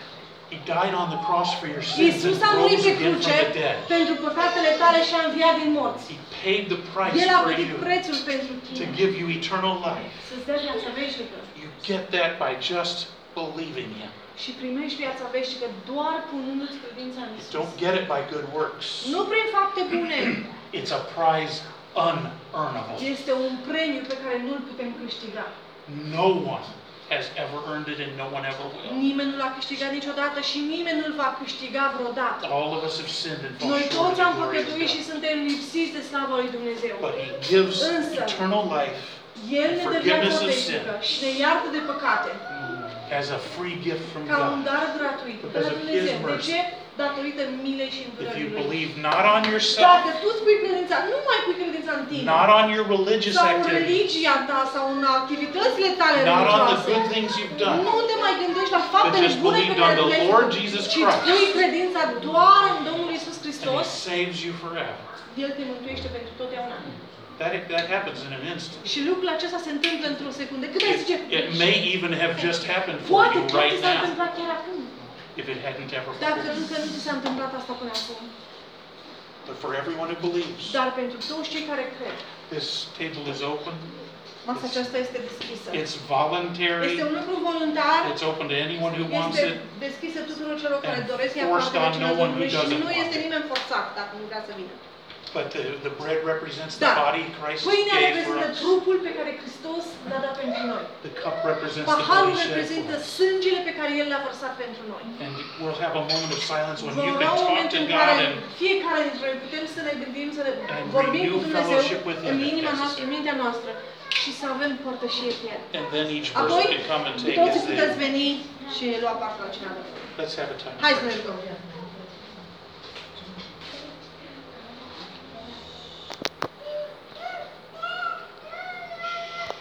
He died on the cross for your sins Isus and a murit rose pe again from cruce the dead. pentru păcatele tale și a înviat din morți. He paid the price El a for plătit you prețul pentru to tine. give you eternal life. Să-ți dea viața veșnică. You get that by just believing Him. Și primești viața veșnică doar punându-ți credința în You Isus. don't get it by good works. Nu prin fapte bune. It's a prize unearnable. Este un premiu pe care nu-l putem câștiga. No one has ever earned it and no one ever will. Nimeni nu l-a câștigat niciodată și nimeni nu-l va câștiga vreodată. All of us have sinned and fall Noi short of toți the am glory of păcătuit și God. suntem lipsiți de slava lui Dumnezeu. But He gives Însă, eternal life El ne dă forgiveness viața of veșnică sin. și ne iartă de păcate as a free gift from ca un God. dar gratuit de Because la of Dumnezeu. His De mercy. ce? Datorită milei și If you îndurării Lui. believe not on yourself, Dacă tu îți pui credința, nu mai pui credința în tine, not on your religious sau în activities, religia ta, sau în activitățile tale not on the religioase, good things you've done, nu te mai gândești la faptele just bune pe believed care on tu the le-ai Lord făcut, Jesus ci îți Christ. pui credința doar în Domnul Isus and He Hristos, saves you forever. El te mântuiește pentru totdeauna. That, that happens in an instant. Și lucrul acesta se întâmplă într-o secundă. Cât ai zice? It, it may even have just happened for Poate you chiar right ți s-a now, întâmplat chiar acum. if it hadn't ever Dacă before. încă nu ți s-a întâmplat asta până acum. But for everyone who believes, Dar pentru toți cei care cred, this table is open. Masa aceasta este deschisă. It's voluntary. Este un lucru voluntar. It's open to anyone who wants Este it. deschisă tuturor celor care And doresc ia forced parte la on cina no one who Domnului și doesn't nu want este it. nimeni forțat dacă nu vrea să vină. But the, the bread represents the Dar body Christ pâinea gave for reprezintă us. trupul pe care Hristos l-a dat pentru noi. The cup represents the Paharul blood shed reprezintă for us. sângele pe care El l-a vărsat pentru noi. And we'll have a moment of silence when Vom you avea can un talk moment to în God care and, fiecare dintre noi putem să ne gândim, să ne and vorbim renew cu Dumnezeu fellowship with Him în if inima noastră, în necessary. mintea noastră și să avem părtășie cu El. And then each Apoi, person can come and take toți as puteți they. veni și lua parte la cina Domnului. Let's have a time. of Hai să prayer. ne rugăm.